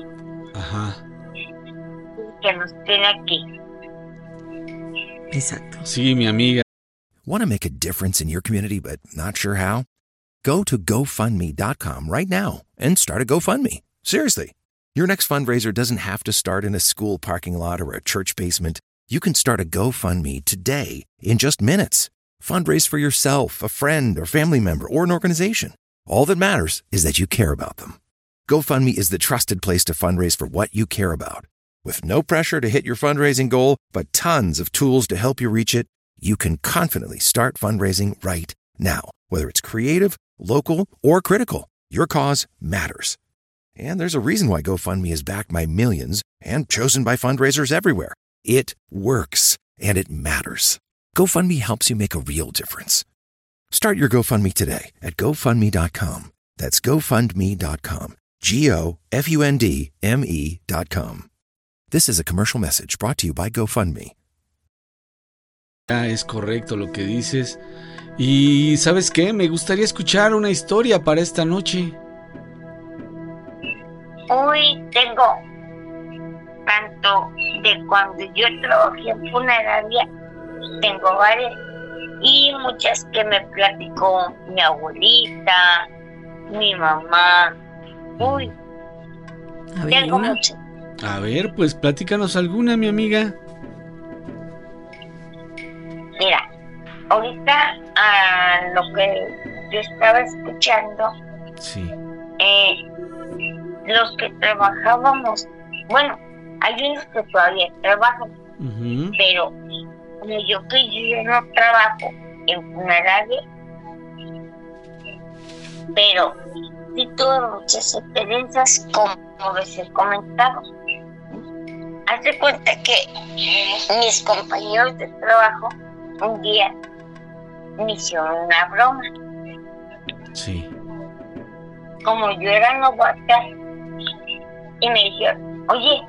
que nos tiene aquí. Exacto. Sí, mi amiga. Want to make a difference in your community but not sure how? Go to GoFundMe.com right now and start a GoFundMe. Seriously. Your next fundraiser doesn't have to start in a school parking lot or a church basement. You can start a GoFundMe today in just minutes. Fundraise for yourself, a friend or family member, or an organization. All that matters is that you care about them. GoFundMe is the trusted place to fundraise for what you care about. With no pressure to hit your fundraising goal, but tons of tools to help you reach it, you can confidently start fundraising right now. Whether it's creative, local, or critical, your cause matters. And there's a reason why GoFundMe is backed by millions and chosen by fundraisers everywhere. It works, and it matters. GoFundMe helps you make a real difference. Start your GoFundMe today at GoFundMe.com. That's GoFundMe.com. GoFundMe.com. This is a commercial message brought to you by GoFundMe. Es correcto lo que dices. Y ¿sabes qué? Me gustaría escuchar una historia para esta noche. Hoy tengo tanto de cuando yo trabajé en funeraria, tengo varias, y muchas que me platicó mi abuelita, mi mamá. Uy, A ver, tengo una. mucho. A ver, pues platícanos alguna, mi amiga. Mira, ahorita a lo que yo estaba escuchando, Sí. los que trabajábamos, bueno, hay unos que todavía trabajan, Ujú. pero como yo no trabajo en funeraria, pero sí tuve muchas experiencias, como les he comentado. Haz de cuenta que mis compañeros de trabajo un día me hicieron una broma. Sí. Como yo era novata, y me dijeron, oye,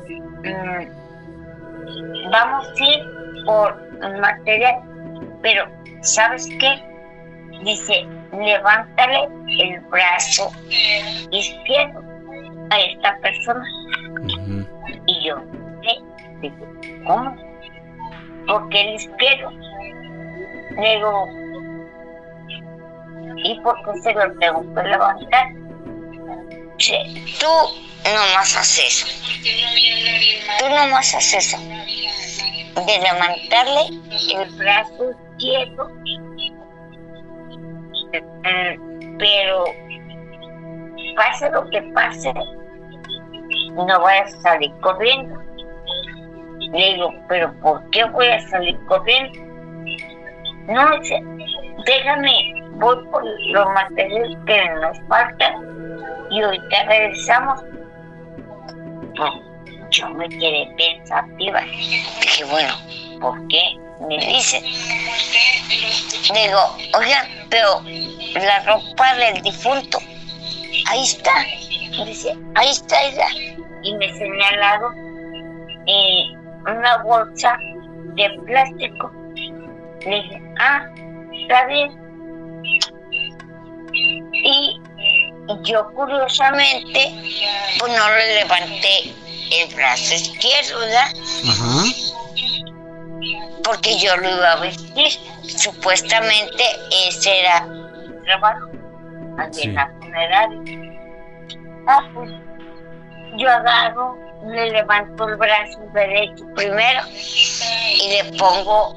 vamos a ir por material, pero ¿sabes qué? Dice, levántale el brazo izquierdo a esta persona. Ujú. Y yo, ¿qué? Dije, ¿cómo? ¿Por qué el izquierdo? Le digo, ¿y por qué se lo tengo que levantar? Dice, tú nomás haces eso. Tú nomás haces eso. De levantarle el brazo izquierdo. Pero pase lo que pase, no voy a salir corriendo. Le digo, ¿pero por qué voy a salir corriendo? No, dice, déjame, voy por los materiales que nos faltan y ahorita regresamos. Pues, yo me quedé pensativa. Dije, bueno, ¿por qué me dicen? Le digo, oigan, pero la ropa del difunto, ahí está. Dice, ahí está ella. Y me señalaron una bolsa de plástico. Le dije, está bien. Y yo curiosamente, pues no le levanté el brazo izquierdo, ¿verdad? Ajá. Porque yo lo iba a vestir. Supuestamente ese era mi trabajo, allí en la funeraria. Pues yo agarro, le levanto el brazo derecho primero y le pongo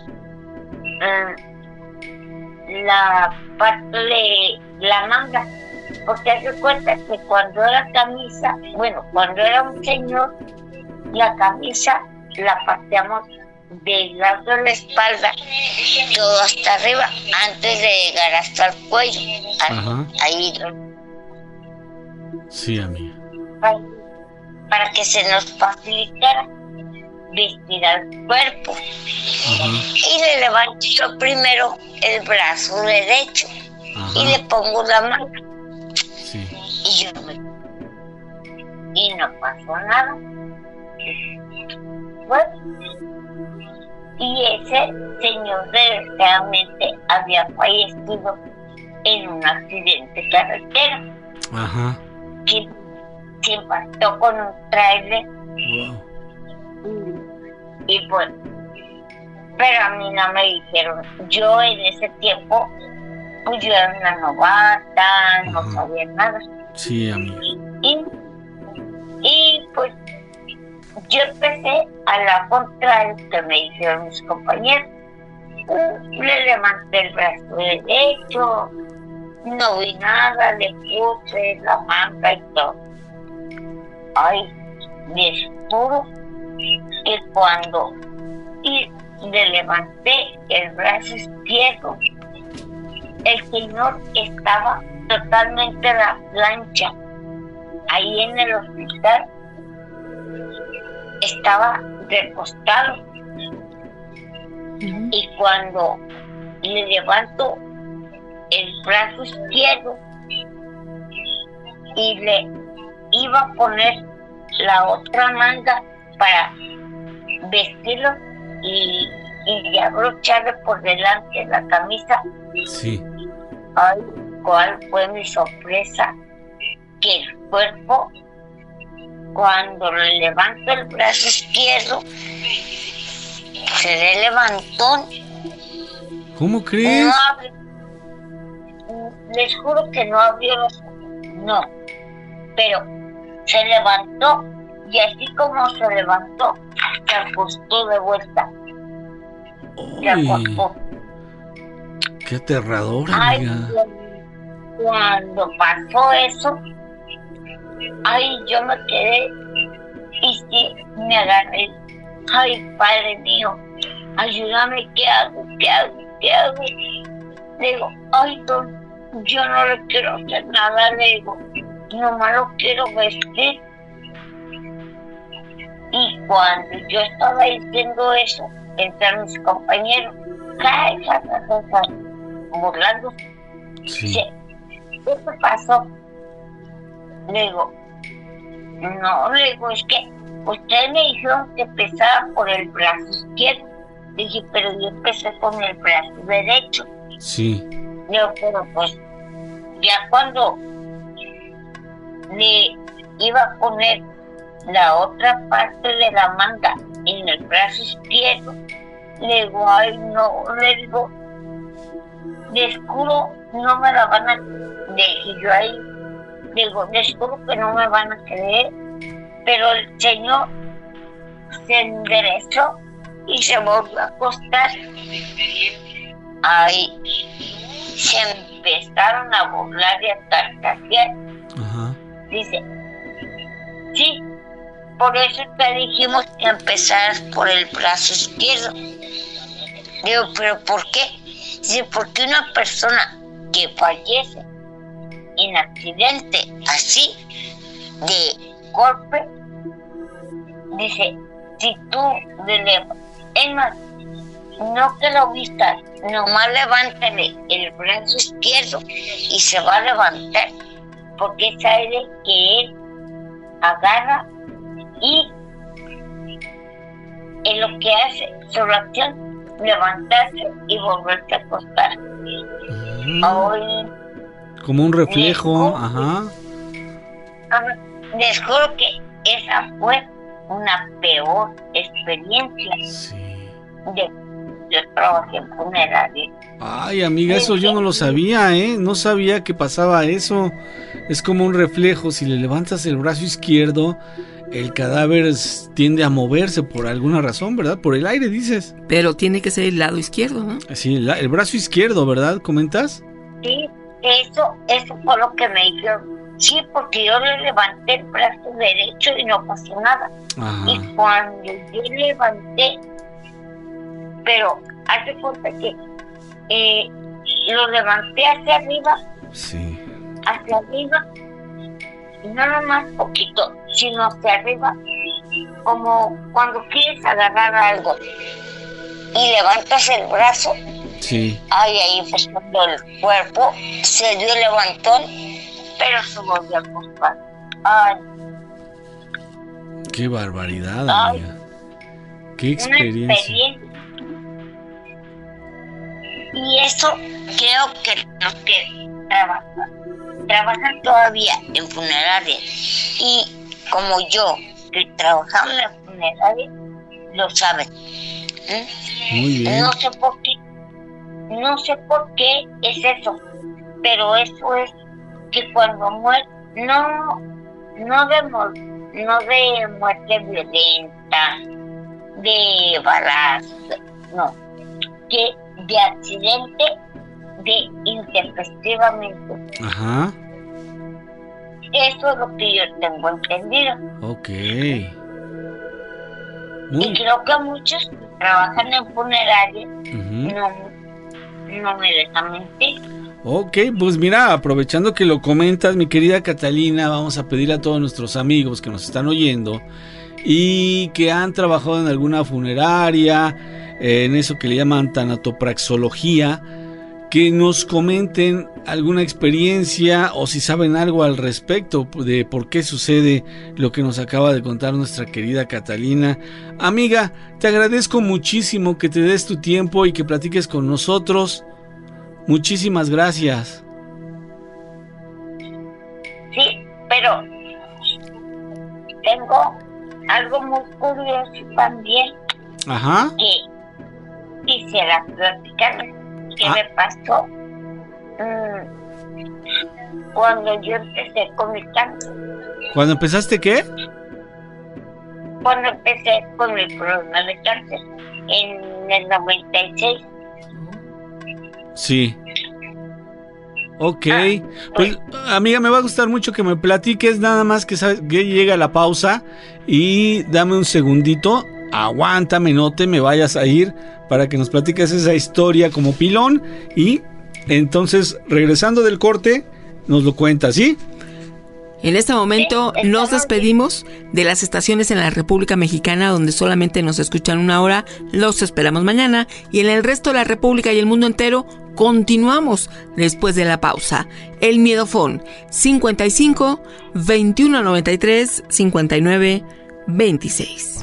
la parte de la manga, porque hace cuenta que cuando era camisa, bueno, cuando era un señor, la camisa la pateamos del lado de la espalda todo hasta arriba antes de llegar hasta el cuello. Ajá. Ahí Sí, amiga. para que se nos facilitara vestir al cuerpo. Ajá. Y le levanto yo primero el brazo derecho. Ajá. Y le pongo la mano. Sí. Y no pasó nada. Bueno, y ese señor desgraciadamente había fallecido en un accidente carretero. Ajá. Que se impactó con un trailer. Wow. Y bueno, pero a mí no me dijeron. Yo en ese tiempo, pues yo era una novata, no sabía nada. Sí, amiga. Y pues yo empecé a la contraria que me dijeron mis compañeros. Le levanté el brazo derecho, no vi nada, le puse la manga y todo. Ay, les juro que cuando le levanté el brazo izquierdo, el señor estaba totalmente en la plancha. Ahí en el hospital estaba recostado. Y cuando le levanto el brazo izquierdo y le iba a poner la otra manga para vestirlo y abrocharle por delante la camisa. Sí. Ay, ¿cuál fue mi sorpresa? Que el cuerpo, cuando le levanto el brazo izquierdo, se le levantó ¿Cómo crees? Les juro que no abrió los ojos. No. Pero se levantó y así como se levantó, se acostó de vuelta. Se acostó. Qué aterrador, Ay, amiga. cuando pasó eso, ay, yo me quedé y sí, me agarré. Ay, Padre mío, ayúdame, ¿qué hago? ¿Qué hago? ¿Qué hago? Le digo, ay, don, yo no le quiero hacer nada, le digo, nomás lo quiero vestir. Y cuando yo estaba diciendo eso, entran mis compañeros, burlando. Sí. ¿Qué te pasó? Le digo, no, le digo, es que ustedes me dijeron que empezaba por el brazo izquierdo. Le dije, pero yo empecé con el brazo derecho. Sí. Le digo, pero pues, ya cuando le iba a poner la otra parte de la manga en el brazo izquierdo, le digo, ay, no, le digo, les juro, no me la van a... Le dije yo ahí, digo, les juro que no me van a creer, pero el señor se enderezó y se volvió a acostar. Ahí se empezaron a burlar y a carcajear. Dice, sí, por eso te dijimos que empezaras por el brazo izquierdo. Digo, ¿pero por qué? Dice, porque una persona que fallece en accidente así, de golpe, dice, si tú le levantas, es más, no que lo vistas, nomás levántale el brazo izquierdo y se va a levantar, porque es aire que él agarra y en lo que hace su reacción, levantarse y volverse a acostar. Hoy, Como un reflejo, ajá. Les juro que esa fue una peor experiencia. Yo trabajé en funeraria. Ay, amiga, eso yo no lo sabía, ¿eh? No sabía que pasaba eso. Es como un reflejo. Si le levantas el brazo izquierdo, el cadáver tiende a moverse por alguna razón, ¿verdad? Por el aire, dices. Pero tiene que ser el lado izquierdo, ¿no? Sí, el brazo izquierdo, ¿verdad? ¿Comentas? Sí, eso fue lo que me dijeron. Sí, porque yo le levanté el brazo derecho y no pasó nada. Ajá. Y cuando yo levanté, pero hace cuenta que lo levanté hacia arriba. Sí. Hacia arriba, y no nomás poquito, sino hacia arriba, como cuando quieres agarrar algo y levantas el brazo. Sí. Ay, ahí fue cuando el cuerpo se dio el levantón, pero se volvió a acostar. Ay. Qué barbaridad, Ay. amiga. Qué experiencia. Y eso creo que los que trabajan todavía en funeraria y como yo, que trabajaba en la funeraria, lo saben. Muy bien. No sé por qué es eso, pero eso es que cuando muere, no de muerte violenta, de balazo, no, que de accidente, de intempestivamente. Ajá. Eso es lo que yo tengo entendido. Ok. Y creo que muchos que trabajan en funeraria no me dejan mentir. Ok, pues mira, aprovechando que lo comentas, mi querida Catalina, vamos a pedir a todos nuestros amigos que nos están oyendo y que han trabajado en alguna funeraria, en eso que le llaman tanatopraxología, que nos comenten alguna experiencia o si saben algo al respecto de por qué sucede lo que nos acaba de contar nuestra querida Catalina. Amiga, te agradezco muchísimo que te des tu tiempo y que platiques con nosotros. Muchísimas gracias. Sí, pero tengo algo muy curioso también. Ajá. Que quisiera platicarles. que me pasó cuando yo empecé con mi cáncer. ¿Cuándo empezaste qué? Cuando empecé con mi problema de cáncer, en el 96. Sí. Ok, pues amiga, me va a gustar mucho que me platiques, nada más que sabes que llega la pausa y dame un segundito, aguántame, no te me vayas a ir para que nos platiques esa historia como pilón y entonces regresando del corte nos lo cuentas, ¿sí? En este momento nos despedimos de las estaciones en la República Mexicana donde solamente nos escuchan 1 hora. Los esperamos mañana y en el resto de la República y el mundo entero continuamos después de la pausa. El Miedofón 55 21 93 59 26.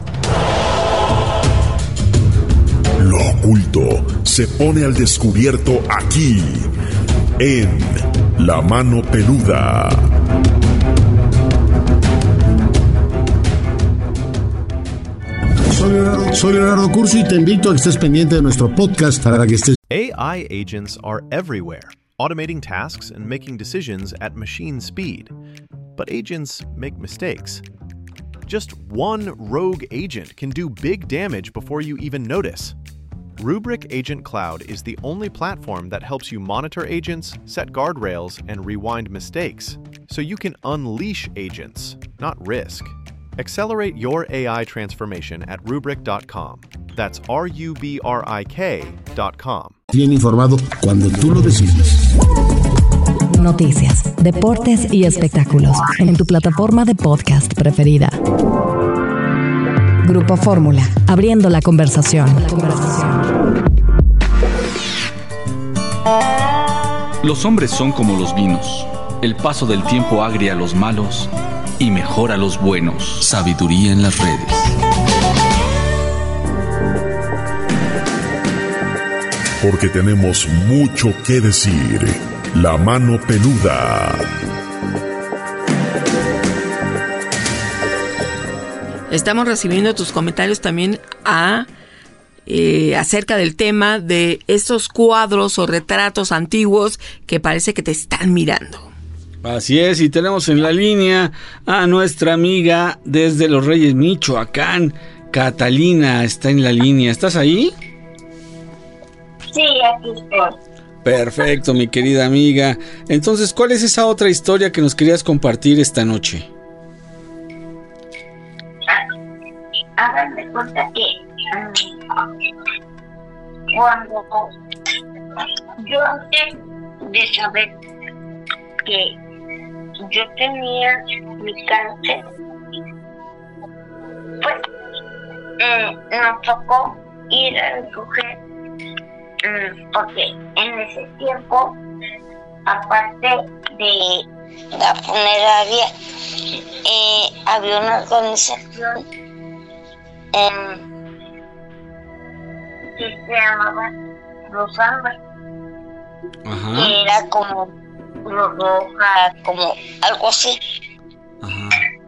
Lo oculto se pone al descubierto aquí en La Mano Peluda. Soy Leonardo Curcio y te invito a que estés pendiente de nuestro podcast para que estés. AI agents are everywhere, automating tasks and making decisions at machine speed. But agents make mistakes. Just one rogue agent can do big damage before you even notice. Rubrik Agent Cloud is the only platform that helps you monitor agents, set guardrails, and rewind mistakes, so you can unleash agents, not risk. Accelerate your AI transformation at Rubrik.com. That's RUBRIK.com. Bien informado cuando tú lo decides. Noticias, deportes y espectáculos en tu plataforma de podcast preferida. Grupo Fórmula, abriendo la conversación. Los hombres son como los vinos. El paso del tiempo agria a los malos y mejora a los buenos. Sabiduría en las redes. Porque tenemos mucho que decir. La Mano Peluda. Estamos recibiendo tus comentarios también acerca del tema de estos cuadros o retratos antiguos que parece que te están mirando. Así es, y tenemos en la línea a nuestra amiga desde Los Reyes, Michoacán, Catalina, está en la línea. ¿Estás ahí? Sí, aquí estoy. Perfecto, mi querida amiga. Entonces, ¿cuál es esa otra historia que nos querías compartir esta noche? Háganme cuenta que cuando yo antes de saber que yo tenía mi cáncer, pues nos tocó ir a recoger, porque en ese tiempo, aparte de la funeraria, había una organización que se llamaba Cruz Ámbar, que era como Cruz Roja, como algo así. Ajá.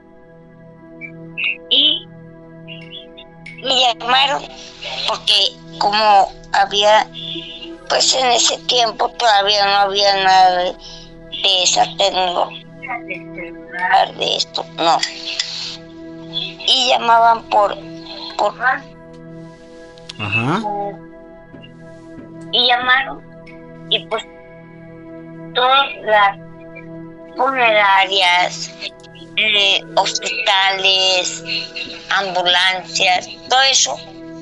Y me llamaron porque como había, pues en ese tiempo todavía no había nada de esa tecnología, de celular, de esto, no. Y llamaban por radio. Ajá. Y llamaron y pues todas las funerarias, hospitales, ambulancias, todo eso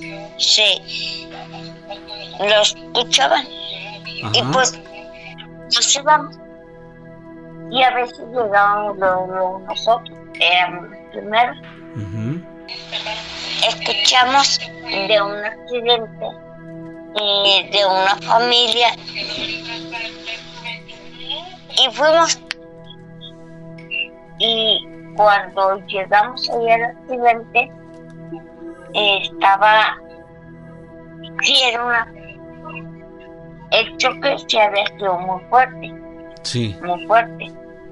lo escuchaban. Ajá. Y pues nos íbamos y a veces llegábamos luego nosotros, éramos los primeros. Uh-huh. Escuchamos de un accidente de una familia y fuimos, y cuando llegamos ahí al accidente el choque se había sido muy fuerte. Sí. Muy fuerte.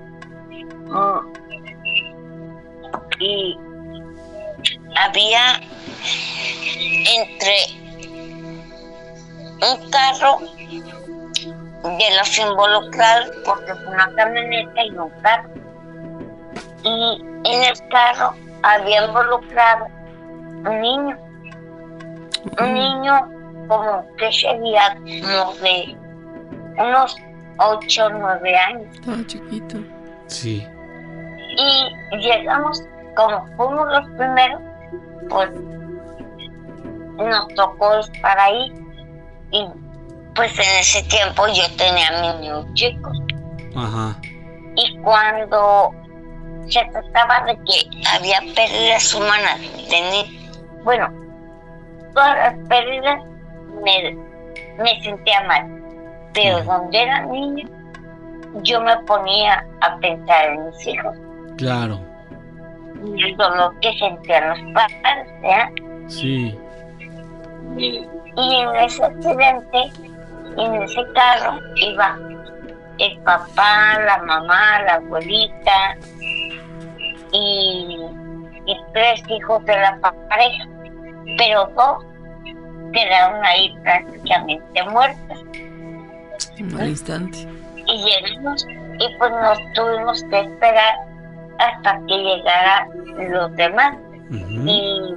Y había entre un carro de los involucrados, porque fue una camioneta y un carro. Y en el carro había involucrado un niño. Un niño como que sería como de unos 8 o 9 años. Estaba chiquito. Sí. Y llegamos, como fuimos los primeros, pues nos tocó estar ahí. Y pues en ese tiempo yo tenía a mis niños chicos. Ajá. Y cuando se trataba de que había pérdidas humanas bueno, todas las pérdidas me sentía mal, pero donde era niño yo me ponía a pensar en mis hijos. Claro. Y el dolor que sentían los padres, ¿verdad? Sí. Y en ese accidente, en ese carro, iba el papá, la mamá, la abuelita y 3 hijos de la pareja, pero 2 quedaron ahí prácticamente muertos. Al instante. Y llegamos y pues nos tuvimos que esperar hasta que llegaran los demás. Y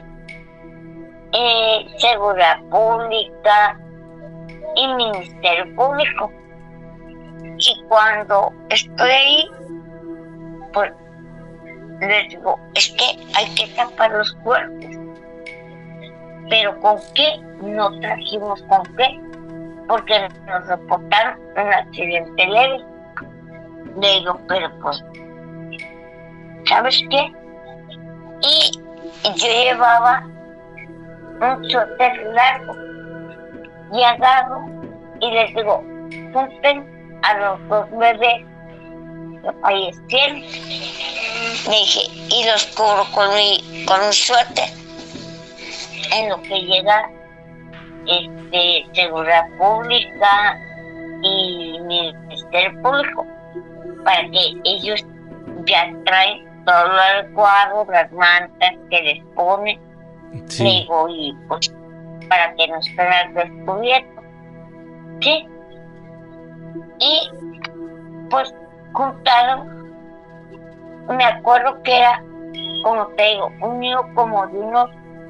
Seguridad Pública y Ministerio Público. Y cuando estoy ahí, pues les digo, es que hay que tapar los cuerpos. ¿Pero con qué? No trajimos con qué, porque nos reportaron un accidente leve. Le digo, pero pues, ¿sabes qué? Y yo llevaba un suéter largo y agarro y les digo, junten a los 2 bebés que fallecieron. Le dije, y los cubro con mi suéter. En lo que llega Seguridad Pública y Ministerio Público, para que ellos ya traen todo lo adecuado, las mantas que les ponen. Sí. Digo, y pues para que no estén al descubierto. ¿Sí? Y pues juntaron, me acuerdo que era, como te digo, un niño como de unos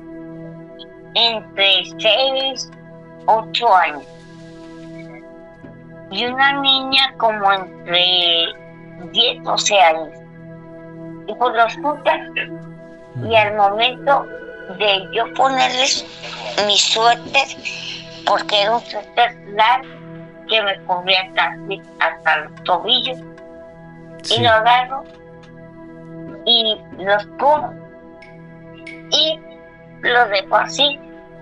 entre 6, 8 años. Y una niña como entre 10, 12 años. Y pues los juntan. Y al momento de yo ponerles mi suéter, porque era un suéter largo que me cubría casi hasta los tobillos, sí. Y lo agarro y los cubro y lo dejo así.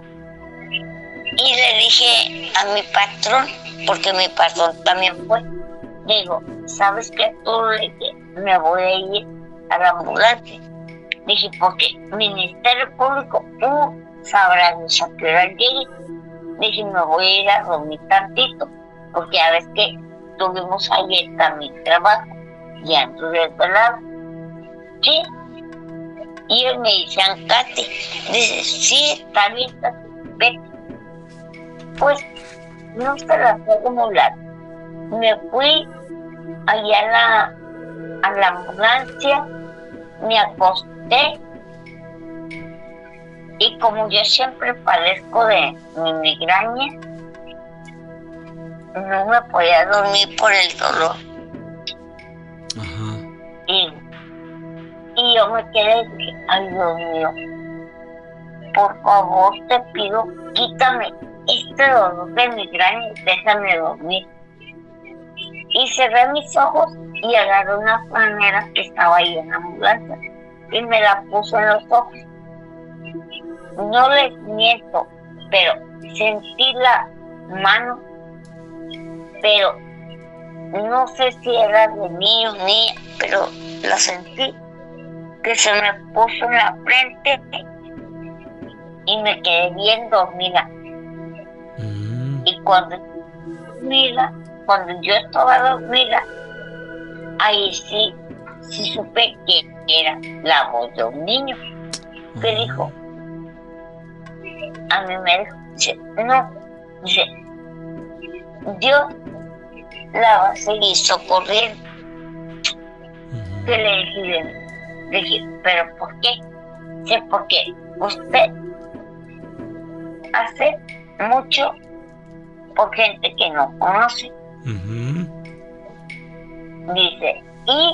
Y le dije a mi patrón, porque mi patrón también fue, digo, ¿sabes qué? Tú le dije, me voy a ir a la ambulancia. Dije, porque Ministerio Público, tú sabrás a qué hora llegue. Dije, me voy a ir a dormir tantito, porque a veces que tuvimos ayer también trabajo, ya anduve desvelado. Sí. Y él me dice, Katy, dice, sí, está bien, vete. Pues no se la fue como larga. Me fui allá a la ambulancia, me acosté y como yo siempre padezco de mi migraña, no me podía dormir por el dolor. Ajá. Y yo me quedé y dije, ay Dios mío, por favor te pido, quítame este dolor de migraña y déjame dormir. Y cerré mis ojos y agarré una franela que estaba ahí en la ambulancia y me la puse en los ojos. No les miento, pero sentí la mano, pero no sé si era de mí o mía, pero la sentí, que se me puso en la frente y me quedé bien dormida. Y cuando yo estaba dormida, ahí sí supe que era la voz de un niño que dijo, a mí me dijo, dice, no, dice, Dios la base y socorriendo. Que le dije, ¿pero por qué? Dice, porque usted hace mucho por gente que no conoce. Dice, y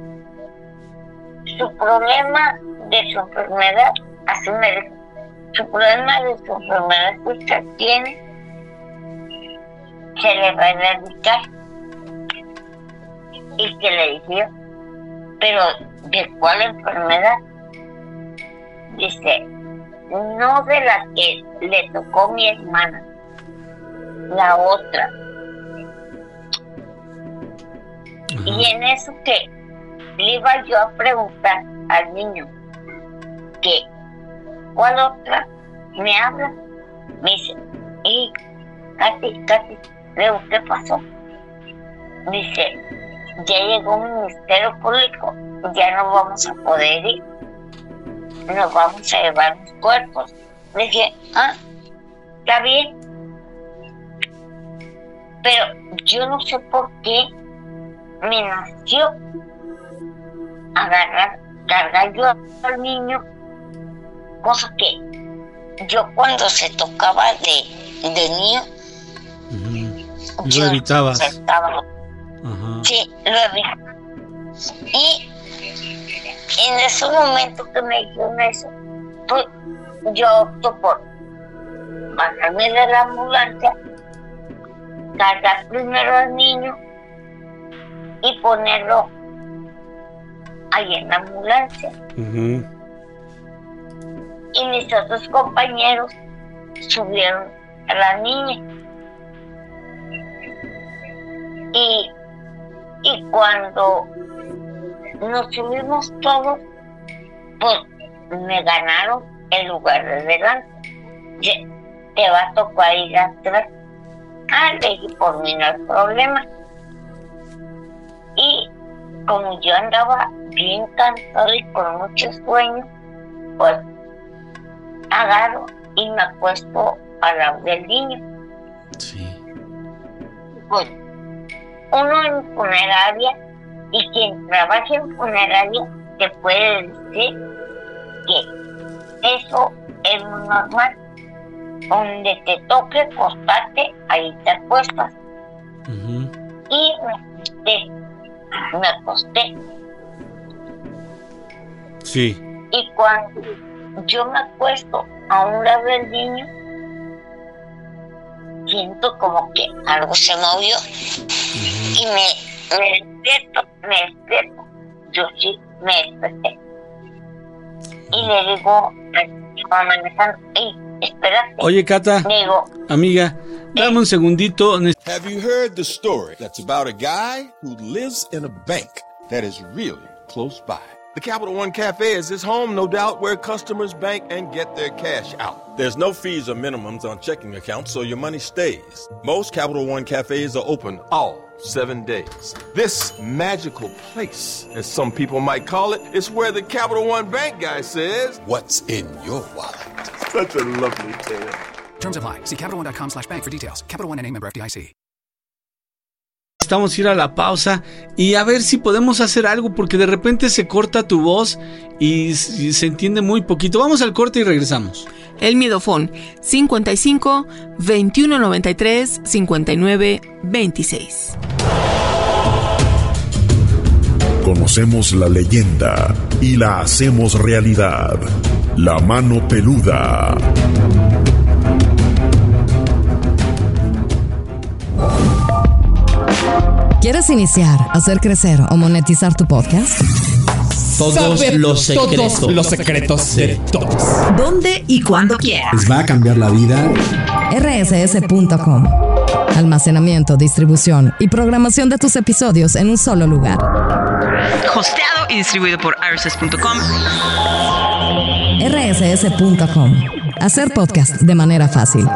su problema de su enfermedad, así me dijo, su problema de su enfermedad que usted tiene se le va a erradicar. Y que le dije, pero ¿de cuál enfermedad? Dice, no de la que le tocó mi hermana, la otra. Y en eso que le iba yo a preguntar al niño que ¿cuál otra me habla? Me dice, y Katy, veo qué pasó. Dice, ya llegó un ministerio público, ya no vamos a poder ir, nos vamos a llevar los cuerpos. Le dije, está bien, pero yo no sé por qué me nació cargar yo al niño, cosa que yo cuando se tocaba de niño, yo evitabas. Sí, lo evitaba. Y en ese momento que me dijeron eso, pues yo opto por bajarme de la ambulancia, cargar primero al niño y ponerlo ahí en la ambulancia. Y mis otros compañeros subieron a la niña. Y cuando nos subimos todos, pues me ganaron el lugar de delante. Te va a tocar ir atrás. Le dije, por mí no hay problema. Y como yo andaba bien cansado y con mucho sueño, pues agarro y me acuesto al lado del niño. Sí. Pues uno en funeraria, y quien trabaja en funeraria te puede decir que eso es muy normal. Donde te toque acostarte, ahí te acuestas. Y me acosté. Sí. Y cuando yo me acuesto a un lado del niño, siento como que algo se movió. Y me despierto. Yo sí me desperté. Y le digo a manejando, espérate. Oye, Cata, digo, amiga, dame un segundito. Have you heard the story that's about a guy who lives in a bank that is really close by? The Capital One Cafe is his home, no doubt, where customers bank and get their cash out. There's no fees or minimums on checking accounts, so your money stays. Most Capital One Cafes are open all 7 days. This magical place, as some people might call it, is where the Capital One Bank guy says, "What's in your wallet?" Such a lovely tale. Terms apply. See CapitalOne.com/bank for details. Capital One N.A. member FDIC. Necesitamos ir a la pausa y a ver si podemos hacer algo, porque de repente se corta tu voz y se entiende muy poquito. Vamos al corte y regresamos. El Miedofón 55 21 93 59 26. Conocemos la leyenda y la hacemos realidad. La mano peluda. ¿Quieres iniciar, hacer crecer o monetizar tu podcast? Todos los secretos de todos. ¿Dónde y cuándo quieras? Les va a cambiar la vida. rss.com. Almacenamiento, distribución y programación de tus episodios en un solo lugar. Hosteado y distribuido por rss.com. rss.com. Hacer podcast de manera fácil.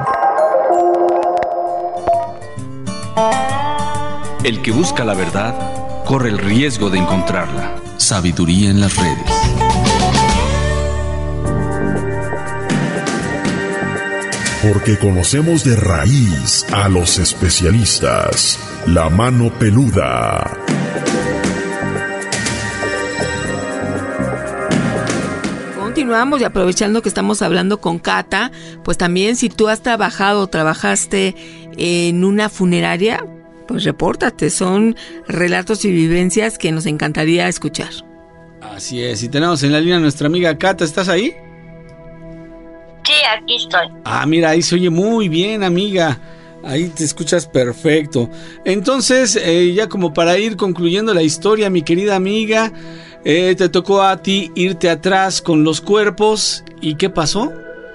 El que busca la verdad corre el riesgo de encontrarla. Sabiduría en las redes. Porque conocemos de raíz a los especialistas. La mano peluda. Continuamos, y aprovechando que estamos hablando con Cata, pues también si tú has trabajado o trabajaste en una funeraria, pues repórtate, son relatos y vivencias que nos encantaría escuchar. Así es, y tenemos en la línea a nuestra amiga Cata, ¿estás ahí? Sí, aquí estoy. Ah, mira, ahí se oye muy bien, amiga. Ahí te escuchas perfecto. Entonces, ya como para ir concluyendo la historia, mi querida amiga, te tocó a ti irte atrás con los cuerpos. ¿Y qué pasó?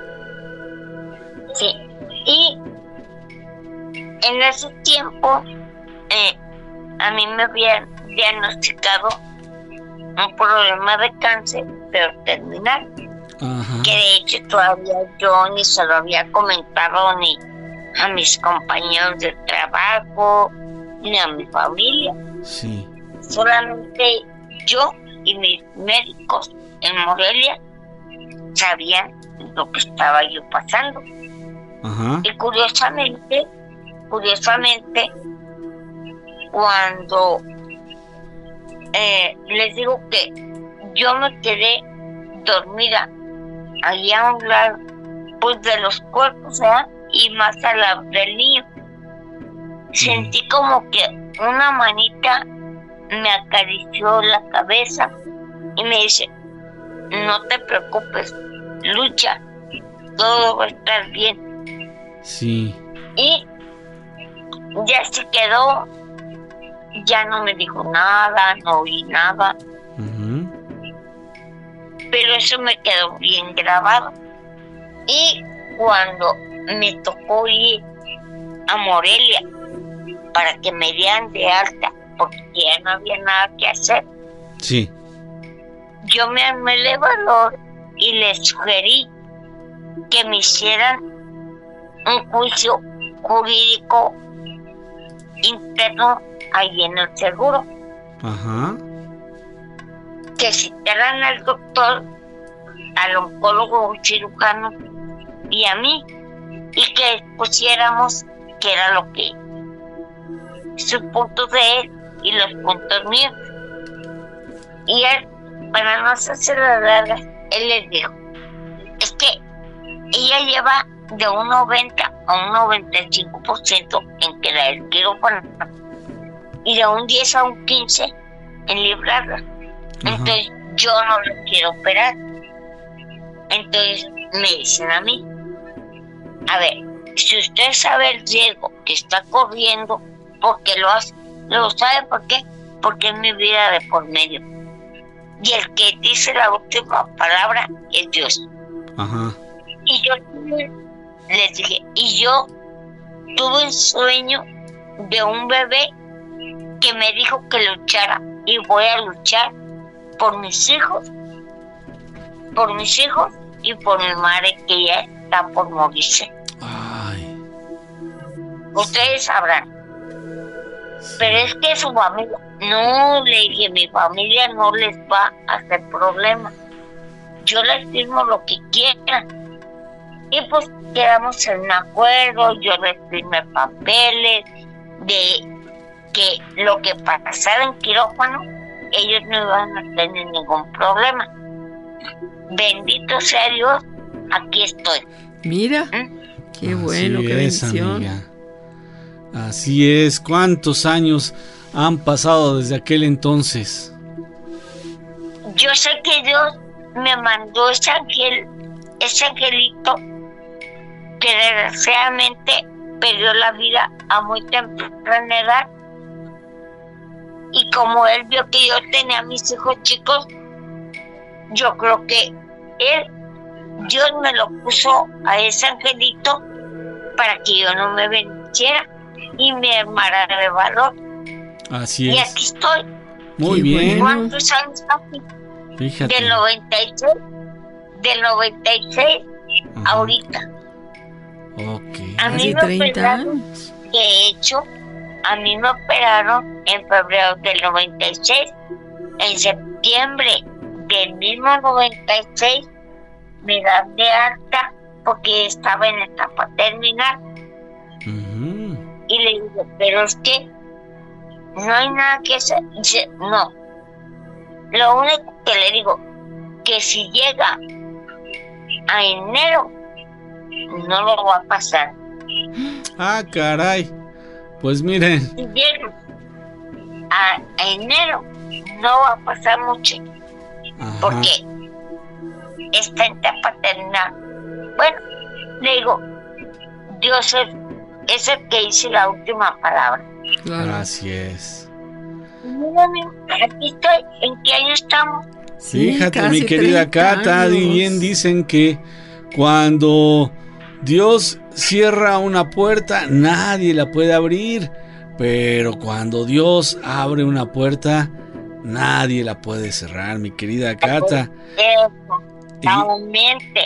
Sí, y en ese tiempo a mí me habían diagnosticado un problema de cáncer, pero terminal. Ajá. Que de hecho todavía yo ni se lo había comentado ni a mis compañeros de trabajo ni a mi familia. Sí. Solamente yo y mis médicos en Morelia sabían lo que estaba yo pasando. Ajá. Y curiosamente, cuando les digo que yo me quedé dormida allá a un lado, pues de los cuerpos, ¿verdad? Y más al lado del niño. Sentí como que una manita me acarició la cabeza y me dice: no te preocupes, lucha, todo va a estar bien. Sí. Y ya se quedó, ya no me dijo nada, no oí nada. Uh-huh. Pero eso me quedó bien grabado. Y cuando me tocó ir a Morelia para que me dieran de alta, porque ya no había nada que hacer, sí, yo me armé de valor y les sugerí que me hicieran un juicio jurídico interno ahí en el seguro. Ajá. Que citaran al doctor, al oncólogo o cirujano y a mí, y que pusiéramos que era lo que sus puntos de él y los puntos míos. Y él, para no hacerse la larga, él les dijo: es que ella lleva de un 90 a un 95% en que la del quirófano y de un 10 a un 15 en librarla. Ajá. Entonces yo no la quiero operar. Entonces me dicen a mí: a ver, si usted sabe el riesgo que está corriendo, ¿por qué lo hace? ¿Lo sabe por qué? Porque es mi vida de por medio. Y el que dice la última palabra es Dios. Ajá. Y yo les dije, y yo tuve un sueño de un bebé que me dijo que luchara, y voy a luchar por mis hijos y por mi madre, que ya está por morirse. Ay. Ustedes sabrán. Sí. Pero es que su familia, no, le dije, mi familia no les va a hacer problema. Yo les firmo lo que quieran. Y pues quedamos en un acuerdo, yo les firmé papeles de que lo que pasara en quirófano, ellos no iban a tener ningún problema. Bendito sea Dios, aquí estoy. Mira, qué bueno, qué bendición. Amiga. Así es, ¿cuántos años han pasado desde aquel entonces? Yo sé que Dios me mandó ese angelito que desgraciadamente perdió la vida a muy temprana edad. Y como él vio que yo tenía a mis hijos chicos, yo creo que Dios me lo puso a ese angelito para que yo no me venciera y me armara de valor. Así es. Y aquí estoy. Muy bien. ¿Cuántos años aquí? Fíjate. Del 96 ahorita. Ok. A mí me 30 años. De hecho, a mí me operaron en febrero del 96. En septiembre del mismo 96 me dan de alta porque estaba en etapa terminal. Y le digo, pero es que no hay nada que hacer. Dice, no. Lo único que le digo, que si llega a enero, no lo va a pasar. Ah, caray. Pues miren. Si llega a enero, no va a pasar mucho. Ajá. Porque está en etapa terminal. Bueno, le digo, Dios es el que dice la última palabra. Claro. Así es. Mírame, aquí estoy. ¿En qué año estamos? Fíjate, mi querida Cata, bien dicen que cuando Dios cierra una puerta, nadie la puede abrir. Pero cuando Dios abre una puerta, nadie la puede cerrar, mi querida Cata. Eso, totalmente.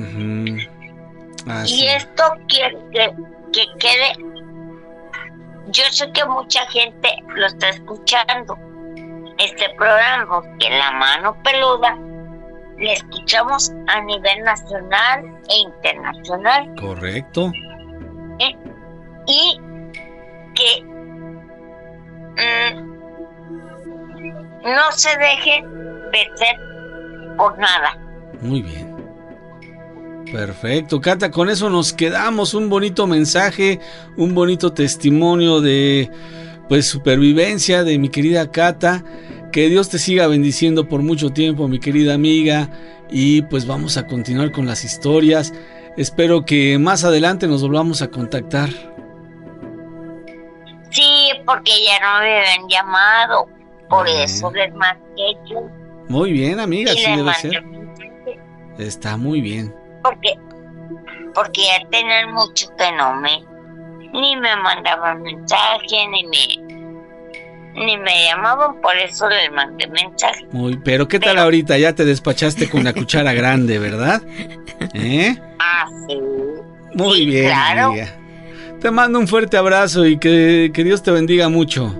Y esto quiero que quede. Yo sé que mucha gente lo está escuchando, este programa, que La Mano Peluda le escuchamos a nivel nacional e internacional. Correcto. Y que no se dejen vencer por nada. Muy bien. Perfecto, Cata, con eso nos quedamos. Un bonito mensaje, un bonito testimonio de pues supervivencia de mi querida Cata. Que Dios te siga bendiciendo por mucho tiempo, mi querida amiga. Y pues vamos a continuar con las historias. Espero que más adelante nos volvamos a contactar. Sí, porque ya no me habían llamado. Por eso les marqué yo. Muy bien, amiga, Y sí les debe mandé ser. Está muy bien. Porque ya tenían mucho que ni me mandaban mensaje, ni me llamaban, por eso les mandé mensaje. Pero ¿qué tal ahorita? Ya te despachaste con la cuchara grande, ¿verdad? Ah, sí. Muy Sí, bien, claro. amiga. Te mando un fuerte abrazo y que Dios te bendiga mucho.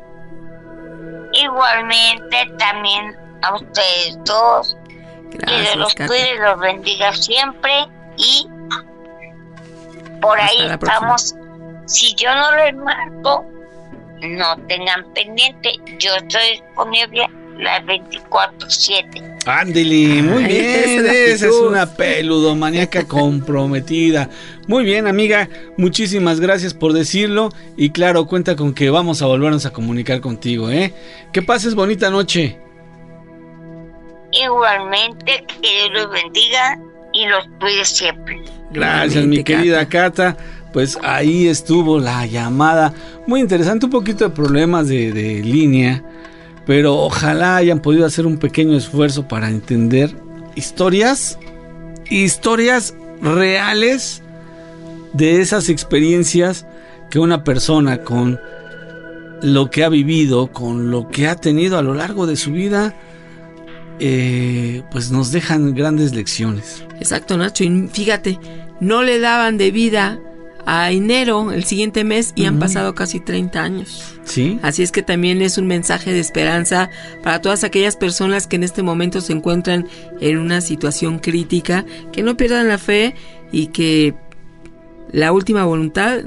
Igualmente también a ustedes dos. Que Dios los cuide y los bendiga siempre. Y por ahí Hasta la próxima. estamos. Si yo no les marco, no tengan pendiente. Yo estoy disponible las 24/7. Ándele, muy Ay, bien, esa es la esa es actitud. una peludomaníaca comprometida. Muy bien, amiga, muchísimas gracias por decirlo y claro, cuenta con que vamos a volvernos a comunicar contigo, ¿eh? Que pases bonita noche. Igualmente, que Dios los bendiga y los cuide siempre. Gracias, mi querida Cata. Pues ahí estuvo la llamada. Muy interesante, un poquito de problemas de línea, pero ojalá hayan podido hacer un pequeño esfuerzo para entender historias reales de esas experiencias que una persona con lo que ha vivido, con lo que ha tenido a lo largo de su vida, pues nos dejan grandes lecciones. Exacto, Nacho. Y fíjate, no le daban de vida a enero, el siguiente mes, y han pasado casi 30 años. Sí. Así es que también es un mensaje de esperanza para todas aquellas personas que en este momento se encuentran en una situación crítica, que no pierdan la fe y que la última voluntad,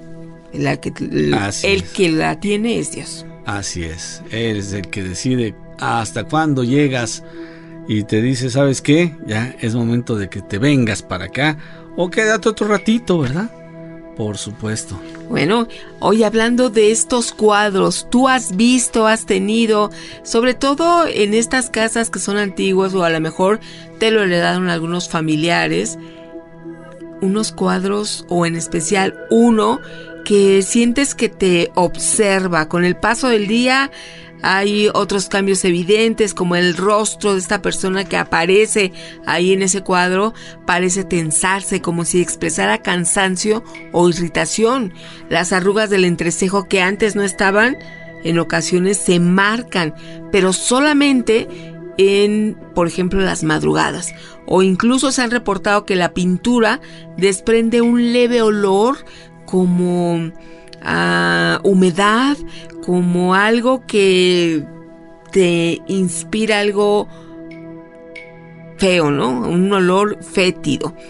el que la tiene es Dios. Así es, Él es el que decide hasta cuándo llegas y te dice, ¿sabes qué? Ya es momento de que te vengas para acá o quédate otro ratito, ¿verdad? Por supuesto. Bueno, hoy hablando de estos cuadros, tú has visto, has tenido, sobre todo en estas casas que son antiguas o a lo mejor te lo heredaron algunos familiares, unos cuadros o en especial uno que sientes que te observa. Con el paso del día hay otros cambios evidentes, como el rostro de esta persona que aparece ahí en ese cuadro parece tensarse, como si expresara cansancio o irritación. Las arrugas del entrecejo que antes no estaban, en ocasiones se marcan, pero solamente en, por ejemplo, las madrugadas. O incluso se han reportado que la pintura desprende un leve olor como humedad, como algo que te inspira algo feo, ¿no? Un olor fétido.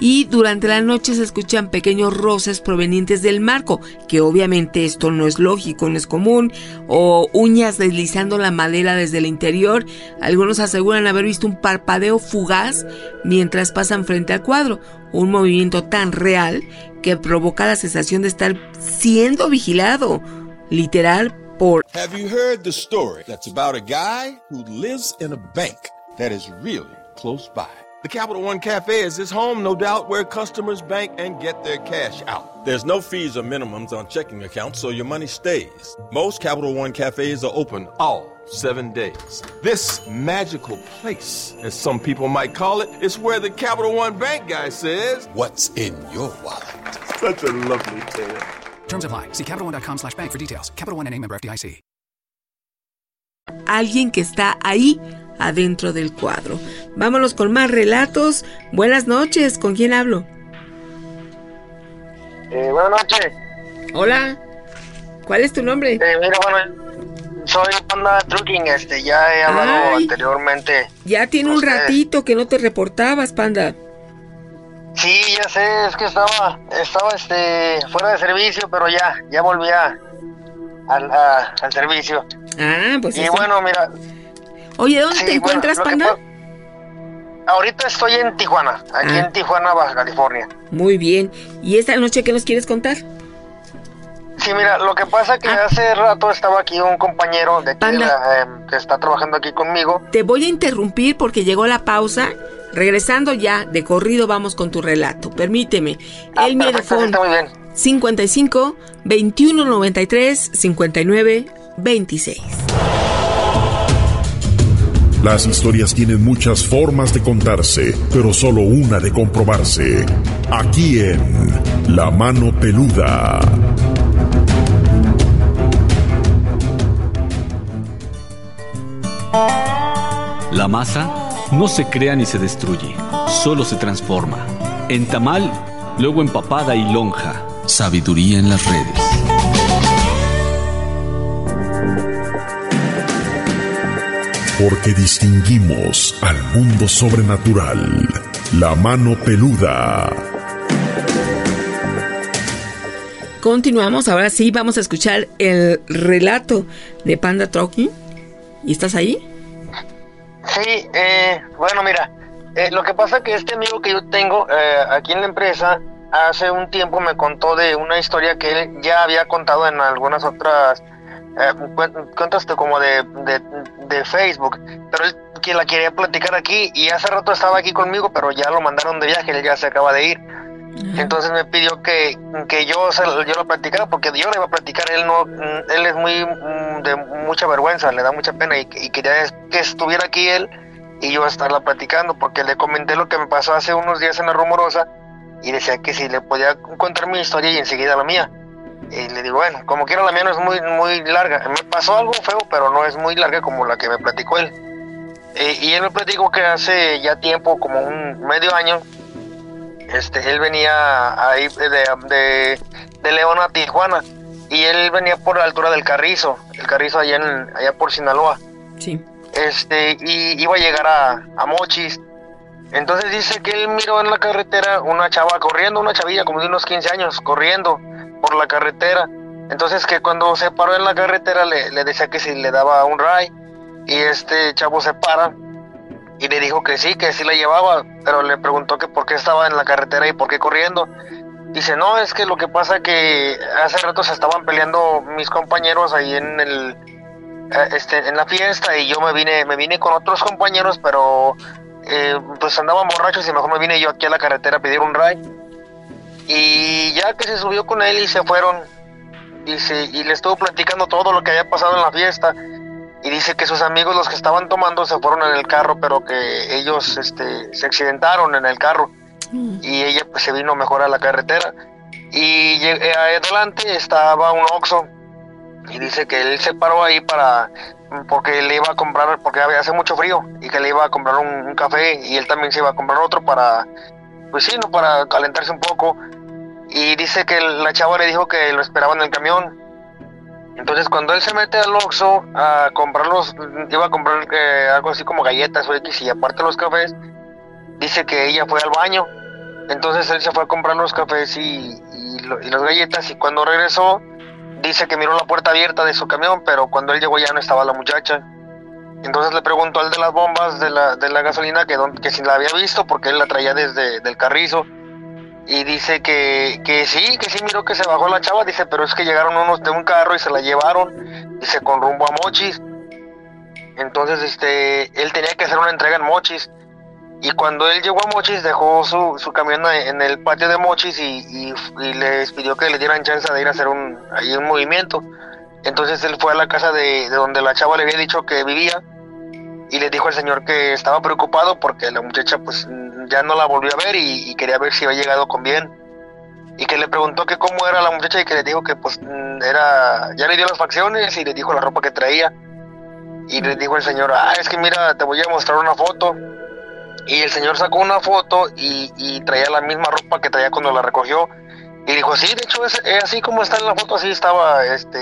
y durante la noche se escuchan pequeños roces provenientes del marco, que obviamente esto no es lógico, no es común, o uñas deslizando la madera desde el interior. Algunos aseguran haber visto un parpadeo fugaz mientras pasan frente al cuadro, un movimiento tan real que provoca la sensación de estar siendo vigilado, literal, por... Have you heard the story that's about a guy who lives in a bank that is really close by? The Capital One Cafe is his home, no doubt, where customers bank and get their cash out. There's no fees or minimums on checking accounts, so your money stays. Most Capital One Cafes are open all 7 days. This magical place, as some people might call it, is where the Capital One Bank guy says, "What's in your wallet?" Such a lovely tale. Terms apply. See CapitalOne.com/bank for details. Capital One N.A. member FDIC. Alguien que está ahí adentro del cuadro. Vámonos con más relatos. Buenas noches, ¿con quién hablo? Buenas noches. Hola. ¿Cuál es tu nombre? Mira, bueno, soy Panda Trucking, ya he hablado anteriormente. Ya tiene un ratito que no te reportabas, Panda. Sí, ya sé, es que estaba fuera de servicio, pero ya volví al servicio. Ah, pues y bueno, mira. Oye, ¿dónde te encuentras, Panda? Ahorita estoy en Tijuana, aquí en Tijuana, Baja California. Muy bien. ¿Y esta noche qué nos quieres contar? Sí, mira, lo que pasa que hace rato estaba aquí un compañero de aquí que está trabajando aquí conmigo. Te voy a interrumpir porque llegó la pausa. Regresando ya, de corrido vamos con tu relato. Permíteme. El Miedofón 55 21 93 59 26. Las historias tienen muchas formas de contarse, pero solo una de comprobarse. Aquí en La Mano Peluda. La masa no se crea ni se destruye, solo se transforma. En tamal, luego en papada y lonja. Sabiduría en las redes. Porque distinguimos al mundo sobrenatural. La Mano Peluda. Continuamos, ahora sí vamos a escuchar el relato de Panda Trucking. ¿Y estás ahí? Sí, bueno, mira, lo que pasa que este amigo que yo tengo aquí en la empresa, hace un tiempo me contó de una historia que él ya había contado en algunas otras cuentas como de Facebook, pero él que la quería platicar aquí y hace rato estaba aquí conmigo, pero ya lo mandaron de viaje, él ya se acaba de ir. Entonces me pidió que yo lo platicara, porque yo le iba a platicar, él es muy de mucha vergüenza, le da mucha pena y quería que estuviera aquí él y yo estarla platicando, porque le comenté lo que me pasó hace unos días en La Rumorosa y decía que si le podía contar mi historia y enseguida la mía. Y le digo, bueno, como quiera la mía no es muy larga, me pasó algo feo, pero no es muy larga como la que me platicó él. Y él me platicó que hace ya tiempo, como un medio año, él venía ahí de León a Tijuana y él venía por la altura del Carrizo, el Carrizo allá por Sinaloa. Sí. Y iba a llegar a Mochis. Entonces dice que él miró en la carretera una chava corriendo, una chavilla como de unos 15 años, corriendo por la carretera. Entonces que cuando se paró en la carretera le decía que si le daba un ride, y este chavo se para y le dijo que sí la llevaba, pero le preguntó que por qué estaba en la carretera y por qué corriendo. Dice, no, es que lo que pasa que hace rato se estaban peleando mis compañeros ahí en la fiesta y yo me vine con otros compañeros, pero pues andaban borrachos y mejor me vine yo aquí a la carretera a pedir un ride. Y ya que se subió con él y se fueron, dice, y le estuvo platicando todo lo que había pasado en la fiesta. Y dice que sus amigos, los que estaban tomando, se fueron en el carro, pero que ellos se accidentaron en el carro. Y ella pues se vino mejor a la carretera. Y adelante estaba un Oxxo. Y dice que él se paró ahí porque le iba a comprar, porque hace mucho frío, y que le iba a comprar un café, y él también se iba a comprar otro para calentarse un poco. Y dice que la chava le dijo que lo esperaba en el camión. Entonces cuando él se mete al Oxxo a comprarlos, iba a comprar algo así como galletas o X y aparte los cafés, dice que ella fue al baño Entonces él se fue a comprar los cafés y las galletas, y cuando regresó dice que miró la puerta abierta de su camión, pero cuando él llegó ya no estaba la muchacha. Entonces le preguntó al de las bombas de la gasolina que si la había visto, porque él la traía desde el Carrizo, y dice que sí miró que se bajó la chava, dice, pero es que llegaron unos de un carro y se la llevaron, dice, con rumbo a Mochis. Entonces él tenía que hacer una entrega en Mochis, y cuando él llegó a Mochis dejó su camión en el patio de Mochis y les pidió que le dieran chance de ir a hacer un movimiento. Entonces él fue a la casa de donde la chava le había dicho que vivía, y le dijo al señor que estaba preocupado porque la muchacha pues ya no la volvió a ver y quería ver si había llegado con bien, y que le preguntó que cómo era la muchacha, y que le dijo que pues ya le dio las facciones y le dijo la ropa que traía, y le dijo el señor, es que mira, te voy a mostrar una foto, y el señor sacó una foto y traía la misma ropa que traía cuando la recogió, y dijo, sí, de hecho es así como está en la foto, así estaba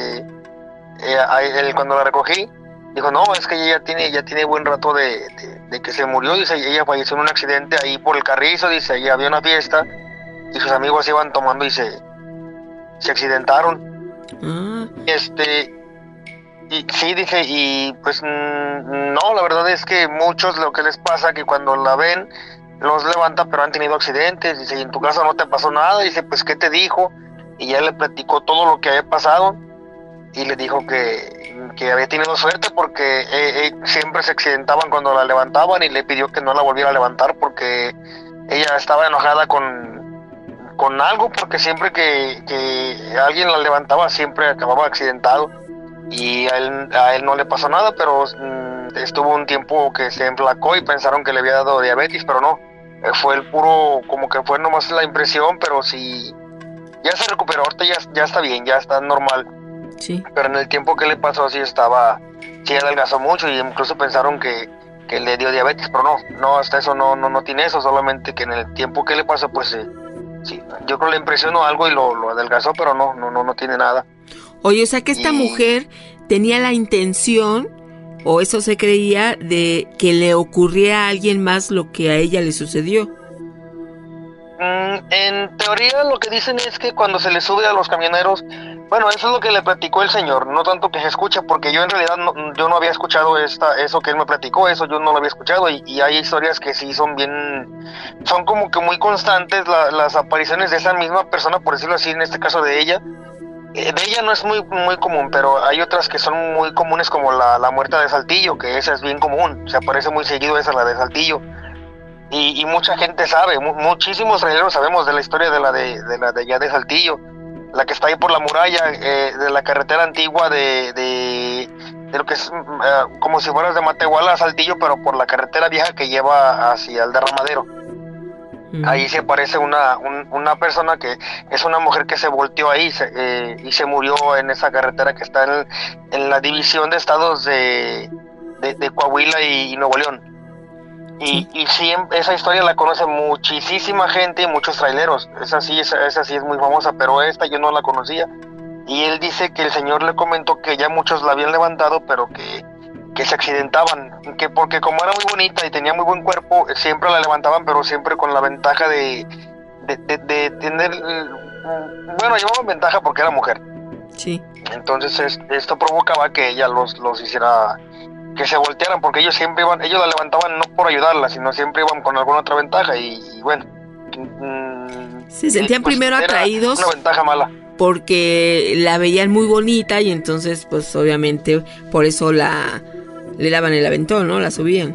cuando la recogí. Dijo, no, es que ella ya tiene buen rato de que se murió, dice, ella falleció en un accidente ahí por el Carrizo, dice, ahí había una fiesta y sus amigos iban tomando y se accidentaron. Y sí, dije, y pues no, la verdad es que muchos lo que les pasa que cuando la ven los levanta, pero han tenido accidentes, dice, y en tu casa no te pasó nada, dice, pues ¿qué te dijo? Y ya le platicó todo lo que había pasado, y le dijo que había tenido suerte porque siempre se accidentaban cuando la levantaban, y le pidió que no la volviera a levantar porque ella estaba enojada con algo, porque siempre que alguien la levantaba siempre acababa accidentado, y a él no le pasó nada, pero estuvo un tiempo que se enflacó y pensaron que le había dado diabetes, pero no, fue el puro, como que fue nomás la impresión, pero sí, ya se recuperó, ahorita ya está bien, ya está normal. Sí. Pero en el tiempo que le pasó sí adelgazó mucho, y incluso pensaron que le dio diabetes, pero no, hasta eso no tiene eso, solamente que en el tiempo que le pasó pues sí, yo creo que le impresionó algo y lo adelgazó, pero no tiene nada. Oye, o sea que esta mujer tenía la intención, o eso se creía, de que le ocurriera a alguien más lo que a ella le sucedió. En teoría lo que dicen es que cuando se le sube a los camioneros, bueno, eso es lo que le platicó el señor, no tanto que se escucha, porque yo en realidad yo no había escuchado eso que él me platicó, eso yo no lo había escuchado, y hay historias que sí son como que muy constantes las apariciones de esa misma persona, por decirlo así, en este caso de ella. De ella no es muy común, pero hay otras que son muy comunes, como la muerte de Saltillo, que esa es bien común, se aparece muy seguido esa, la de Saltillo. Y mucha gente sabe, muchísimos traileros sabemos de la historia de la de allá de Saltillo, la que está ahí por la muralla, de la carretera antigua de lo que es como si fueras de Matehuala a Saltillo, pero por la carretera vieja que lleva hacia el Derramadero. Ahí se aparece una persona que es una mujer que se volteó ahí y se murió en esa carretera que está en la división de estados de Coahuila y Nuevo León. Y sí, esa historia la conoce muchísima gente y muchos traileros. Esa sí es muy famosa, pero esta yo no la conocía. Y él dice que el señor le comentó que ya muchos la habían levantado, pero que se accidentaban, que porque como era muy bonita y tenía muy buen cuerpo, siempre la levantaban, pero siempre con la ventaja de tener, bueno, llevaban ventaja porque era mujer. Sí. Entonces esto provocaba que ella los hiciera que se voltearan, porque ellos la levantaban no por ayudarla, sino siempre iban con alguna otra ventaja, y bueno. Se sentían pues, primero atraídos. Una ventaja mala. Porque la veían muy bonita, y entonces pues obviamente por eso le daban el aventón, ¿no? La subían.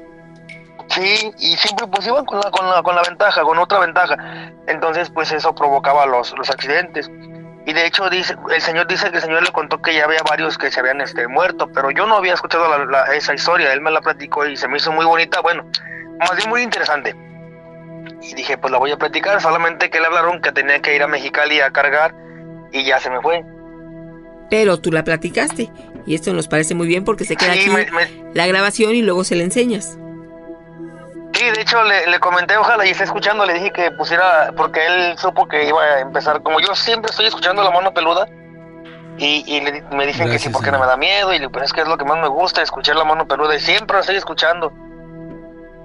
Sí, y siempre pues iban con la ventaja, con otra ventaja. Entonces pues eso provocaba los accidentes. Y de hecho el señor dice que el señor le contó que ya había varios que se habían muerto, pero yo no había escuchado esa historia. Él me la platicó y se me hizo muy bonita, bueno, más bien muy interesante. Y dije, pues la voy a platicar, solamente que le hablaron que tenía que ir a Mexicali a cargar y ya se me fue. Pero tú la platicaste, y esto nos parece muy bien porque se queda aquí la grabación y luego se la enseñas. Sí, de hecho le comenté, ojalá y esté escuchando, le dije que pusiera, porque él supo que iba a empezar, como yo siempre estoy escuchando La Mano Peluda, y me dicen que sí, porque no me da miedo, y pues es que es lo que más me gusta, escuchar La Mano Peluda, y siempre lo estoy escuchando.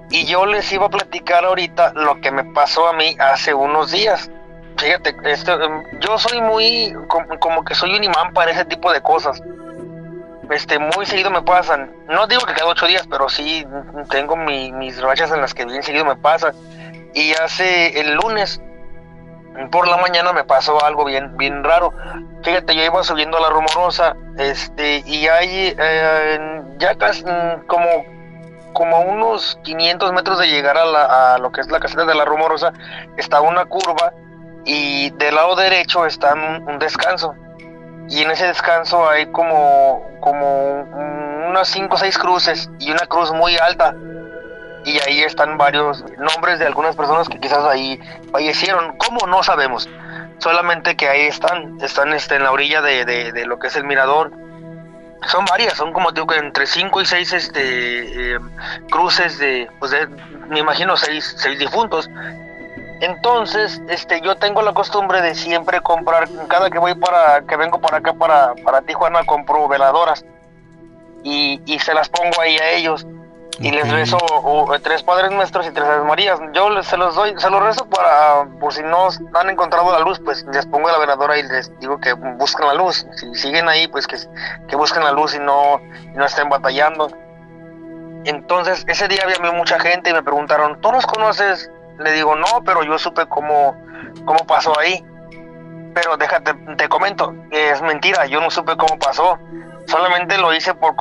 Y yo les iba a platicar ahorita lo que me pasó a mí hace unos días. Fíjate, yo soy muy, como que soy un imán para ese tipo de cosas. Muy seguido me pasan. No digo que cada 8 días, pero sí tengo mis rachas en las que bien seguido me pasa. Y hace el lunes, por la mañana, me pasó algo bien raro. Fíjate, yo iba subiendo a la Rumorosa, y hay ya casi como unos 500 metros de llegar a lo que es la caseta de la Rumorosa, está una curva y del lado derecho está un descanso. Y en ese descanso hay como unas 5 o 6 cruces y una cruz muy alta. Y ahí están varios nombres de algunas personas que quizás ahí fallecieron. ¿Cómo? No sabemos. Solamente que ahí están en la orilla de lo que es el mirador. Son varias, son como digo que entre 5 y 6 cruces me imagino 6 difuntos. Entonces, yo tengo la costumbre de siempre comprar, cada que vengo para acá para Tijuana, compro veladoras y se las pongo ahí a ellos. Y les rezo 3 Padres Nuestros y 3 Aves Marías. Yo se los rezo por si no han encontrado la luz, pues les pongo la veladora y les digo que busquen la luz. Si siguen ahí, pues que busquen la luz y no estén batallando. Entonces, ese día había mucha gente y me preguntaron, ¿tú los conoces? Le digo, no, pero yo supe cómo pasó ahí. Pero déjate, te comento, es mentira, yo no supe cómo pasó. Solamente lo hice por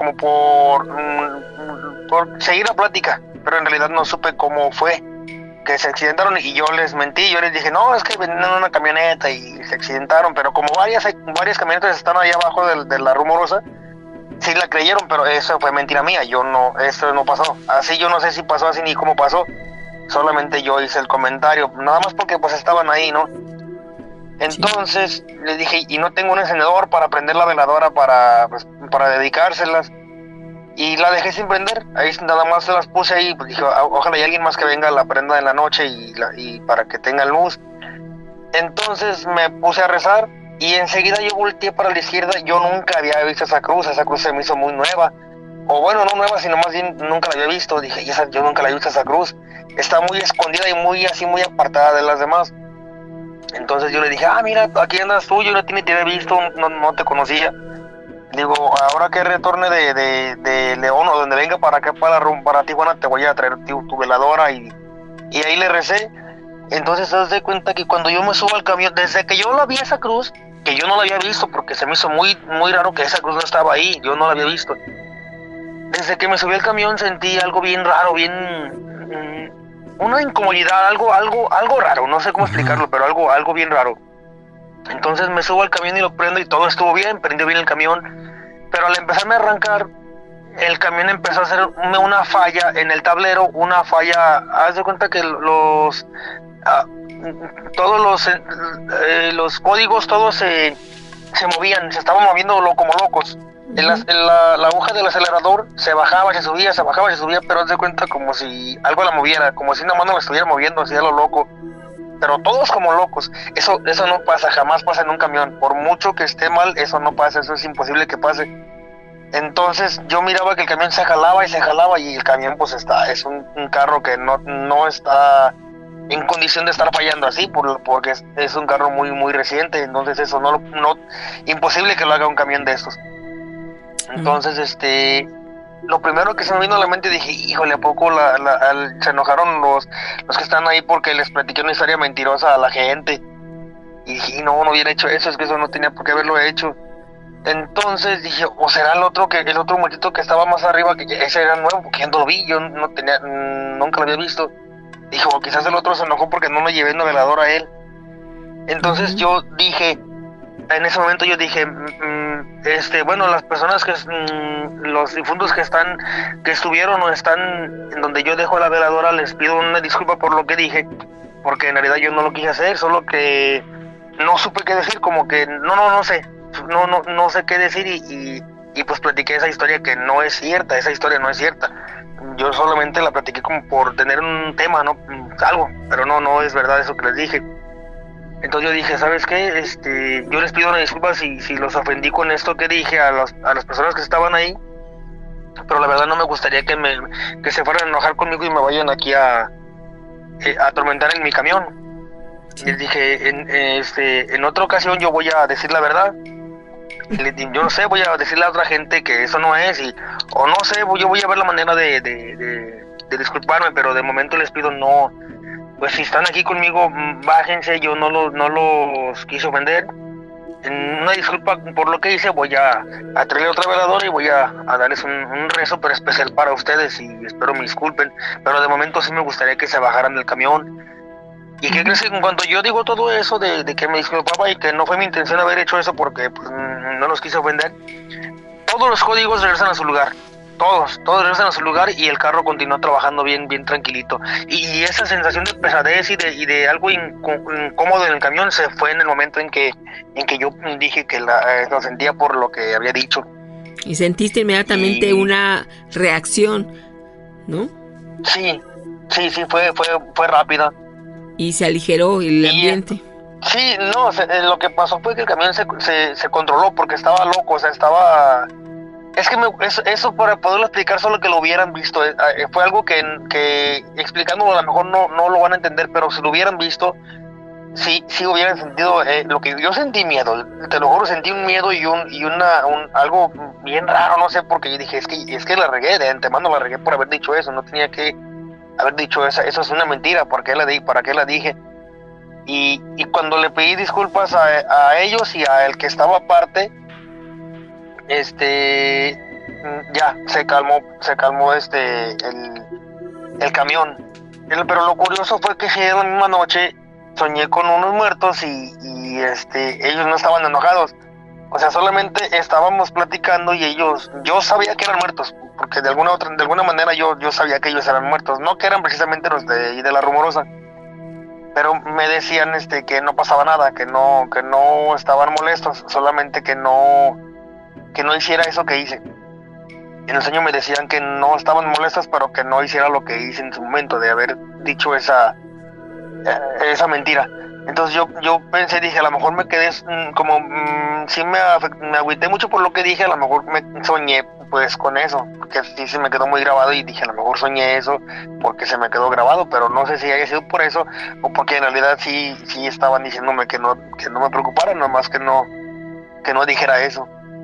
seguir la plática, pero en realidad no supe cómo fue que se accidentaron y yo les mentí. Yo les dije, no, es que venían en una camioneta y se accidentaron, pero como varias camionetas están ahí abajo de la Rumorosa, sí la creyeron, pero eso fue mentira mía. Eso no pasó. Así yo no sé si pasó así ni cómo pasó. Solamente yo hice el comentario, nada más porque pues estaban ahí, ¿no? Entonces les dije, y no tengo un encendedor para prender la veladora para dedicárselas. Y la dejé sin prender, ahí nada más se las puse ahí, pues dije, ojalá y alguien más que venga la prenda en la noche y para que tenga luz. Entonces me puse a rezar y enseguida yo volteé para la izquierda. Yo nunca había visto esa cruz se me hizo muy nueva. O bueno, no nueva, sino más bien nunca la había visto. Dije, yo nunca la he visto esa cruz. Está muy escondida y muy apartada de las demás. Entonces yo le dije, mira, aquí andas tú, yo no te había visto, no te conocía. Digo, ahora que retorne de León o donde venga para acá, para Tijuana, te voy a traer tu veladora. Y ahí le recé. Entonces te das cuenta que cuando yo me subo al camión, desde que yo la vi esa cruz, que yo no la había visto porque se me hizo muy, muy raro que esa cruz no estaba ahí, yo no la había visto. Desde que me subí al camión sentí algo bien raro, una incomodidad, algo raro, no sé cómo explicarlo, pero algo bien raro. Entonces me subo al camión y lo prendo y todo estuvo bien, prendió bien el camión, pero al empezarme a arrancar, el camión empezó a hacer una falla en el tablero, haz de cuenta que todos los códigos, todos se movían, se estaban moviendo como locos. La aguja del acelerador se bajaba, se subía, pero haz de cuenta como si algo la moviera, como si una mano la estuviera moviendo así a lo loco. Pero todos como locos. Eso no pasa, jamás pasa en un camión. Por mucho que esté mal, eso no pasa, eso es imposible que pase. Entonces yo miraba que el camión se jalaba y el camión pues es un carro que no está en condición de estar fallando así, porque es un carro muy, muy reciente. Entonces eso imposible que lo haga un camión de estos. Entonces, lo primero que se me vino a la mente, dije, híjole, ¿a poco se enojaron los que están ahí porque les platiqué una historia mentirosa a la gente? Y dije, no hubiera hecho eso, es que eso no tenía por qué haberlo hecho. Entonces dije, o será el otro muchachito que estaba más arriba, que ese era nuevo, porque yo no lo vi, yo nunca lo había visto. Dije, o quizás el otro se enojó porque no me llevé una veladora a él. Entonces yo dije, en ese momento yo dije, bueno, las personas los difuntos que estuvieron o están en donde yo dejo la veladora, les pido una disculpa por lo que dije, porque en realidad yo no lo quise hacer, solo que no supe qué decir, como que no sé qué decir y pues platiqué esa historia que no es cierta, esa historia no es cierta. Yo solamente la platiqué como por tener un tema, ¿no? Algo, pero no es verdad eso que les dije. Entonces yo dije, ¿sabes qué? Yo les pido una disculpa si los ofendí con esto que dije a las personas que estaban ahí. pero la verdad no me gustaría que se fueran a enojar conmigo y me vayan aquí a atormentar en mi camión. Les dije, en otra ocasión yo voy a decir la verdad. Yo no sé, voy a decirle a otra gente que eso no es, o no sé, yo voy a ver la manera de disculparme, pero de momento les pido no, pues si están aquí conmigo, bájense, yo no los quise ofender. En una disculpa por lo que hice, voy a traerle otra veladora y voy a darles un rezo, pero especial para ustedes, y espero me disculpen, pero de momento sí me gustaría que se bajaran del camión. ¿Y qué crees? Que en cuanto yo digo todo eso de que me disculpaba y que no fue mi intención haber hecho eso porque pues, no los quise ofender, todos los códigos regresan a su lugar. Todos regresan a su lugar y el carro continuó trabajando bien tranquilito. Y esa sensación de pesadez y de algo incómodo en el camión se fue en el momento en que yo dije que lo sentía por lo que había dicho. Y sentiste inmediatamente una reacción, ¿no? Sí, fue rápida. Y se aligeró el ambiente. Sí, no, lo que pasó fue que el camión se controló porque estaba loco, o sea, estaba... Es que eso para poderlo explicar solo que lo hubieran visto, fue algo que explicándolo a lo mejor no lo van a entender, pero si lo hubieran visto, sí hubieran sentido lo que yo sentí, miedo, te lo juro, sentí un miedo y algo bien raro, no sé, porque yo dije, es que la regué, de antemano la regué por haber dicho eso, no tenía que haber dicho eso es una mentira, ¿para qué la dije? Y cuando le pedí disculpas a ellos y a el que estaba aparte, ya se calmó el camión. Pero lo curioso fue que la misma noche soñé con unos muertos y ellos no estaban enojados, o sea, solamente estábamos platicando y yo sabía que eran muertos, porque de alguna manera yo sabía que ellos eran muertos, no que eran precisamente los de La Rumorosa, pero me decían que no pasaba nada, que no estaban molestos, solamente que no hiciera eso que hice. En el sueño me decían que no estaban molestos, pero que no hiciera lo que hice en su momento de haber dicho esa mentira. Entonces yo pensé, dije, a lo mejor me quedé sí me agüité mucho por lo que dije, a lo mejor me soñé pues con eso, porque sí se me quedó muy grabado y dije, a lo mejor soñé eso porque se me quedó grabado, pero no sé si haya sido por eso o porque en realidad sí estaban diciéndome que no me preocupara, nomás que no dijera eso.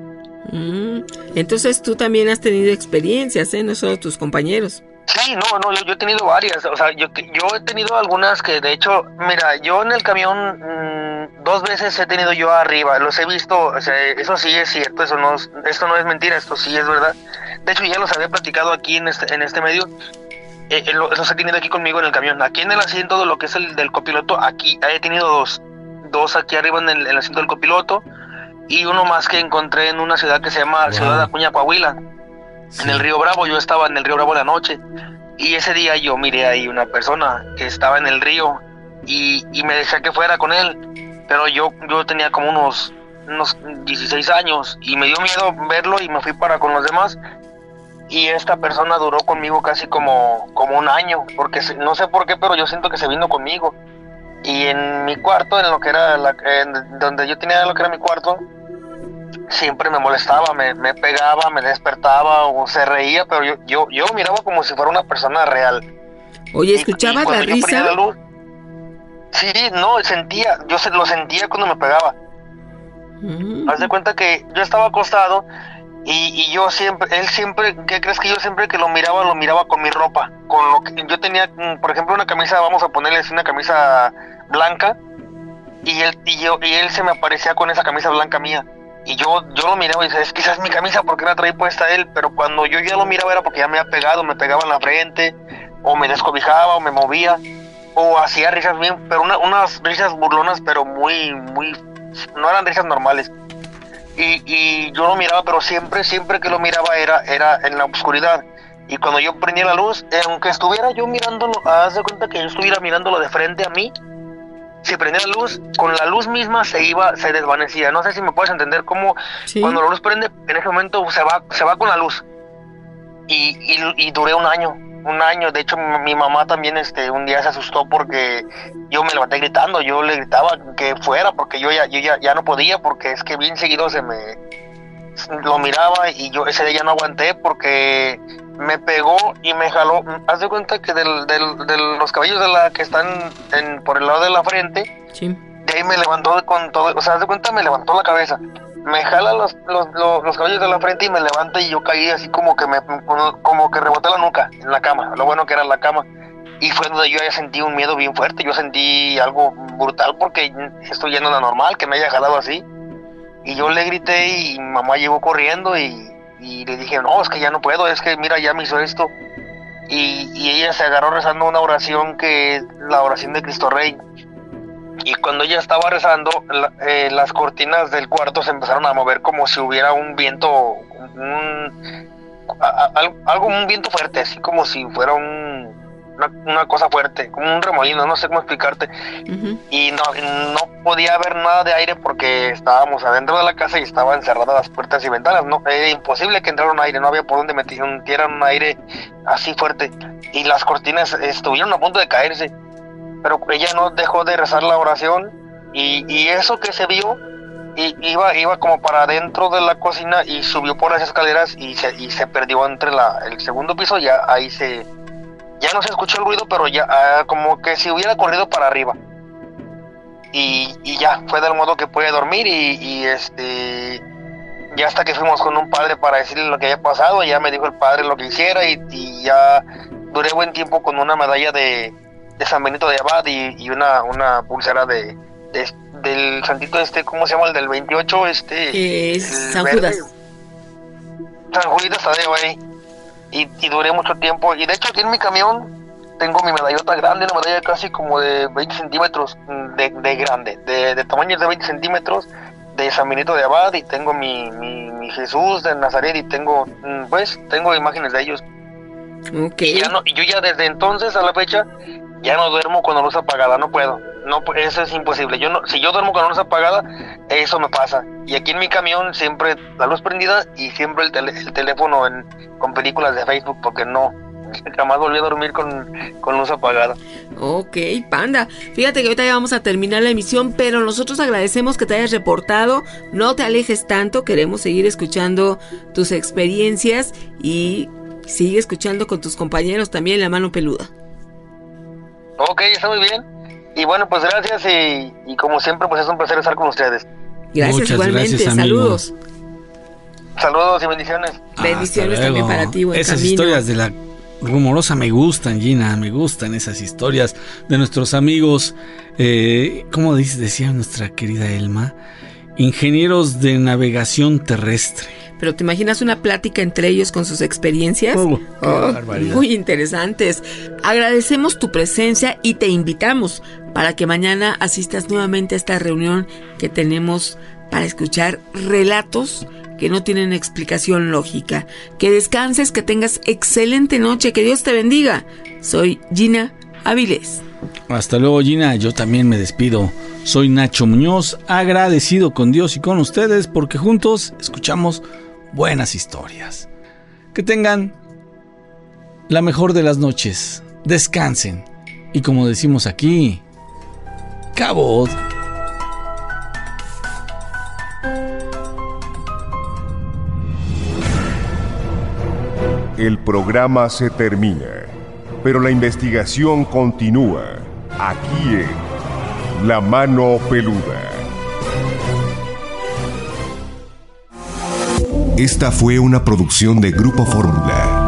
Entonces tú también has tenido experiencias, no solo tus compañeros. Sí, no, yo he tenido varias, o sea, yo he tenido algunas que de hecho, mira, yo en el camión 2 veces he tenido yo arriba, los he visto, o sea, eso sí es cierto, esto no es mentira, esto sí es verdad. De hecho ya los había platicado aquí en este medio, los he tenido aquí conmigo en el camión, aquí en el asiento de lo que es el del copiloto, aquí he tenido dos aquí arriba en el asiento del copiloto, y uno más que encontré en una ciudad que se llama Ciudad de Acuña, Coahuila. Sí. En el Río Bravo, yo estaba en el Río Bravo en la noche y ese día yo miré ahí una persona que estaba en el río y me dejé que fuera con él, pero yo tenía como unos 16 años y me dio miedo verlo y me fui para con los demás y esta persona duró conmigo casi como 1 año, porque no sé por qué, pero yo siento que se vino conmigo y en mi cuarto, en lo que era donde yo tenía lo que era mi cuarto, siempre me molestaba, me pegaba, me despertaba o se reía, pero yo miraba como si fuera una persona real. Oye, ¿escuchabas la risa? Sí, no, yo lo sentía cuando me pegaba. Haz de cuenta que yo estaba acostado y él siempre, ¿qué crees? Que yo siempre que lo miraba con mi ropa, con lo que yo tenía, por ejemplo, una camisa, vamos a ponerle así una camisa blanca, y él se me aparecía con esa camisa blanca mía. Y yo lo miraba y decía, es que esa es mi camisa, ¿por qué la traía puesta él? Pero cuando yo ya lo miraba era porque ya me había pegado, me pegaba en la frente, o me descobijaba, o me movía, o hacía risas bien, pero unas risas burlonas, pero muy, no eran risas normales. Y yo lo miraba, pero siempre que lo miraba era en la oscuridad. Y cuando yo prendía la luz, aunque estuviera yo mirándolo, haz de cuenta que yo estuviera mirándolo de frente a mí, si prendía la luz, con la luz misma se desvanecía. No sé si me puedes entender cómo cuando la luz prende, en ese momento se va con la luz. Y duré 1 año. De hecho, mi mamá también un día se asustó porque yo me levanté gritando. Yo le gritaba que fuera porque yo ya no podía, porque es que bien seguido se me lo miraba y yo ese día no aguanté porque me pegó y me jaló. Haz de cuenta que de los cabellos de la que están por el lado de la frente, sí. De ahí me levantó con todo, o sea, haz de cuenta, me levantó la cabeza, me jala los cabellos de la frente y me levanta y yo caí así como que reboté la nuca en la cama, lo bueno que era la cama. Y fue donde yo ya sentí un miedo bien fuerte, yo sentí algo brutal porque esto ya no era normal, que me haya jalado así. Y yo le grité y mi mamá llegó corriendo y le dije, no, es que ya no puedo, es que mira, ya me hizo esto. Y ella se agarró rezando una oración que es la oración de Cristo Rey. Y cuando ella estaba rezando, las cortinas del cuarto se empezaron a mover como si hubiera un viento, un viento fuerte, así como si fuera una cosa fuerte, como un remolino, no sé cómo explicarte. Uh-huh. Y no podía haber nada de aire porque estábamos adentro de la casa y estaban cerradas las puertas y ventanas. No, era imposible que entrara un aire, no había por dónde metieran un aire así fuerte. Y las cortinas estuvieron a punto de caerse, pero ella no dejó de rezar la oración y eso que se vio iba como para adentro de la cocina y subió por las escaleras y se perdió entre el segundo piso. Ya ahí ya no se escuchó el ruido, pero ya como que si hubiera corrido para arriba. Y ya fue del modo que pude dormir y ya hasta que fuimos con un padre para decirle lo que había pasado, ya me dijo el padre lo que hiciera y ya duré buen tiempo con una medalla de San Benito de Abad y una pulsera del santito ¿cómo se llama? El del 28, es San Judas. San Judas Tadeo ahí. Y duré mucho tiempo. Y de hecho aquí en mi camión tengo mi medallota grande, una medalla casi como de 20 centímetros de grande, de tamaño de 20 centímetros, de San Benito de Abad, y tengo mi Jesús de Nazaret, y tengo imágenes de ellos. Okay. Y yo ya desde entonces a la fecha ya no duermo con la luz apagada, no puedo. No, eso es imposible. Si yo duermo con la luz apagada, eso me pasa. Y aquí en mi camión siempre la luz prendida y siempre el teléfono con películas de Facebook, porque jamás volví a dormir con luz apagada. Ok, Panda. Fíjate que ahorita ya vamos a terminar la emisión, pero nosotros agradecemos que te hayas reportado. No te alejes tanto, queremos seguir escuchando tus experiencias y sigue escuchando con tus compañeros también La Mano Peluda. Ok, está muy bien. Y bueno, pues gracias y como siempre, pues es un placer estar con ustedes. Gracias. Muchas igualmente, gracias, saludos. Saludos y bendiciones. Bendiciones también para ti, buen Esas camino. Historias de la Rumorosa me gustan, Gina, me gustan esas historias de nuestros amigos, como decía nuestra querida Elma, ingenieros de navegación terrestre. Pero ¿te imaginas una plática entre ellos con sus experiencias? Muy interesantes. Agradecemos tu presencia y te invitamos para que mañana asistas nuevamente a esta reunión que tenemos para escuchar relatos que no tienen explicación lógica. Que descanses, que tengas excelente noche, que Dios te bendiga. Soy Gina Avilés. Hasta luego, Gina. Yo también me despido. Soy Nacho Muñoz, agradecido con Dios y con ustedes porque juntos escuchamos buenas historias. Que tengan la mejor de las noches. Descansen. Y como decimos aquí, cabot. El programa se termina, pero la investigación continúa aquí en La Mano Peluda. Esta fue una producción de Grupo Fórmula.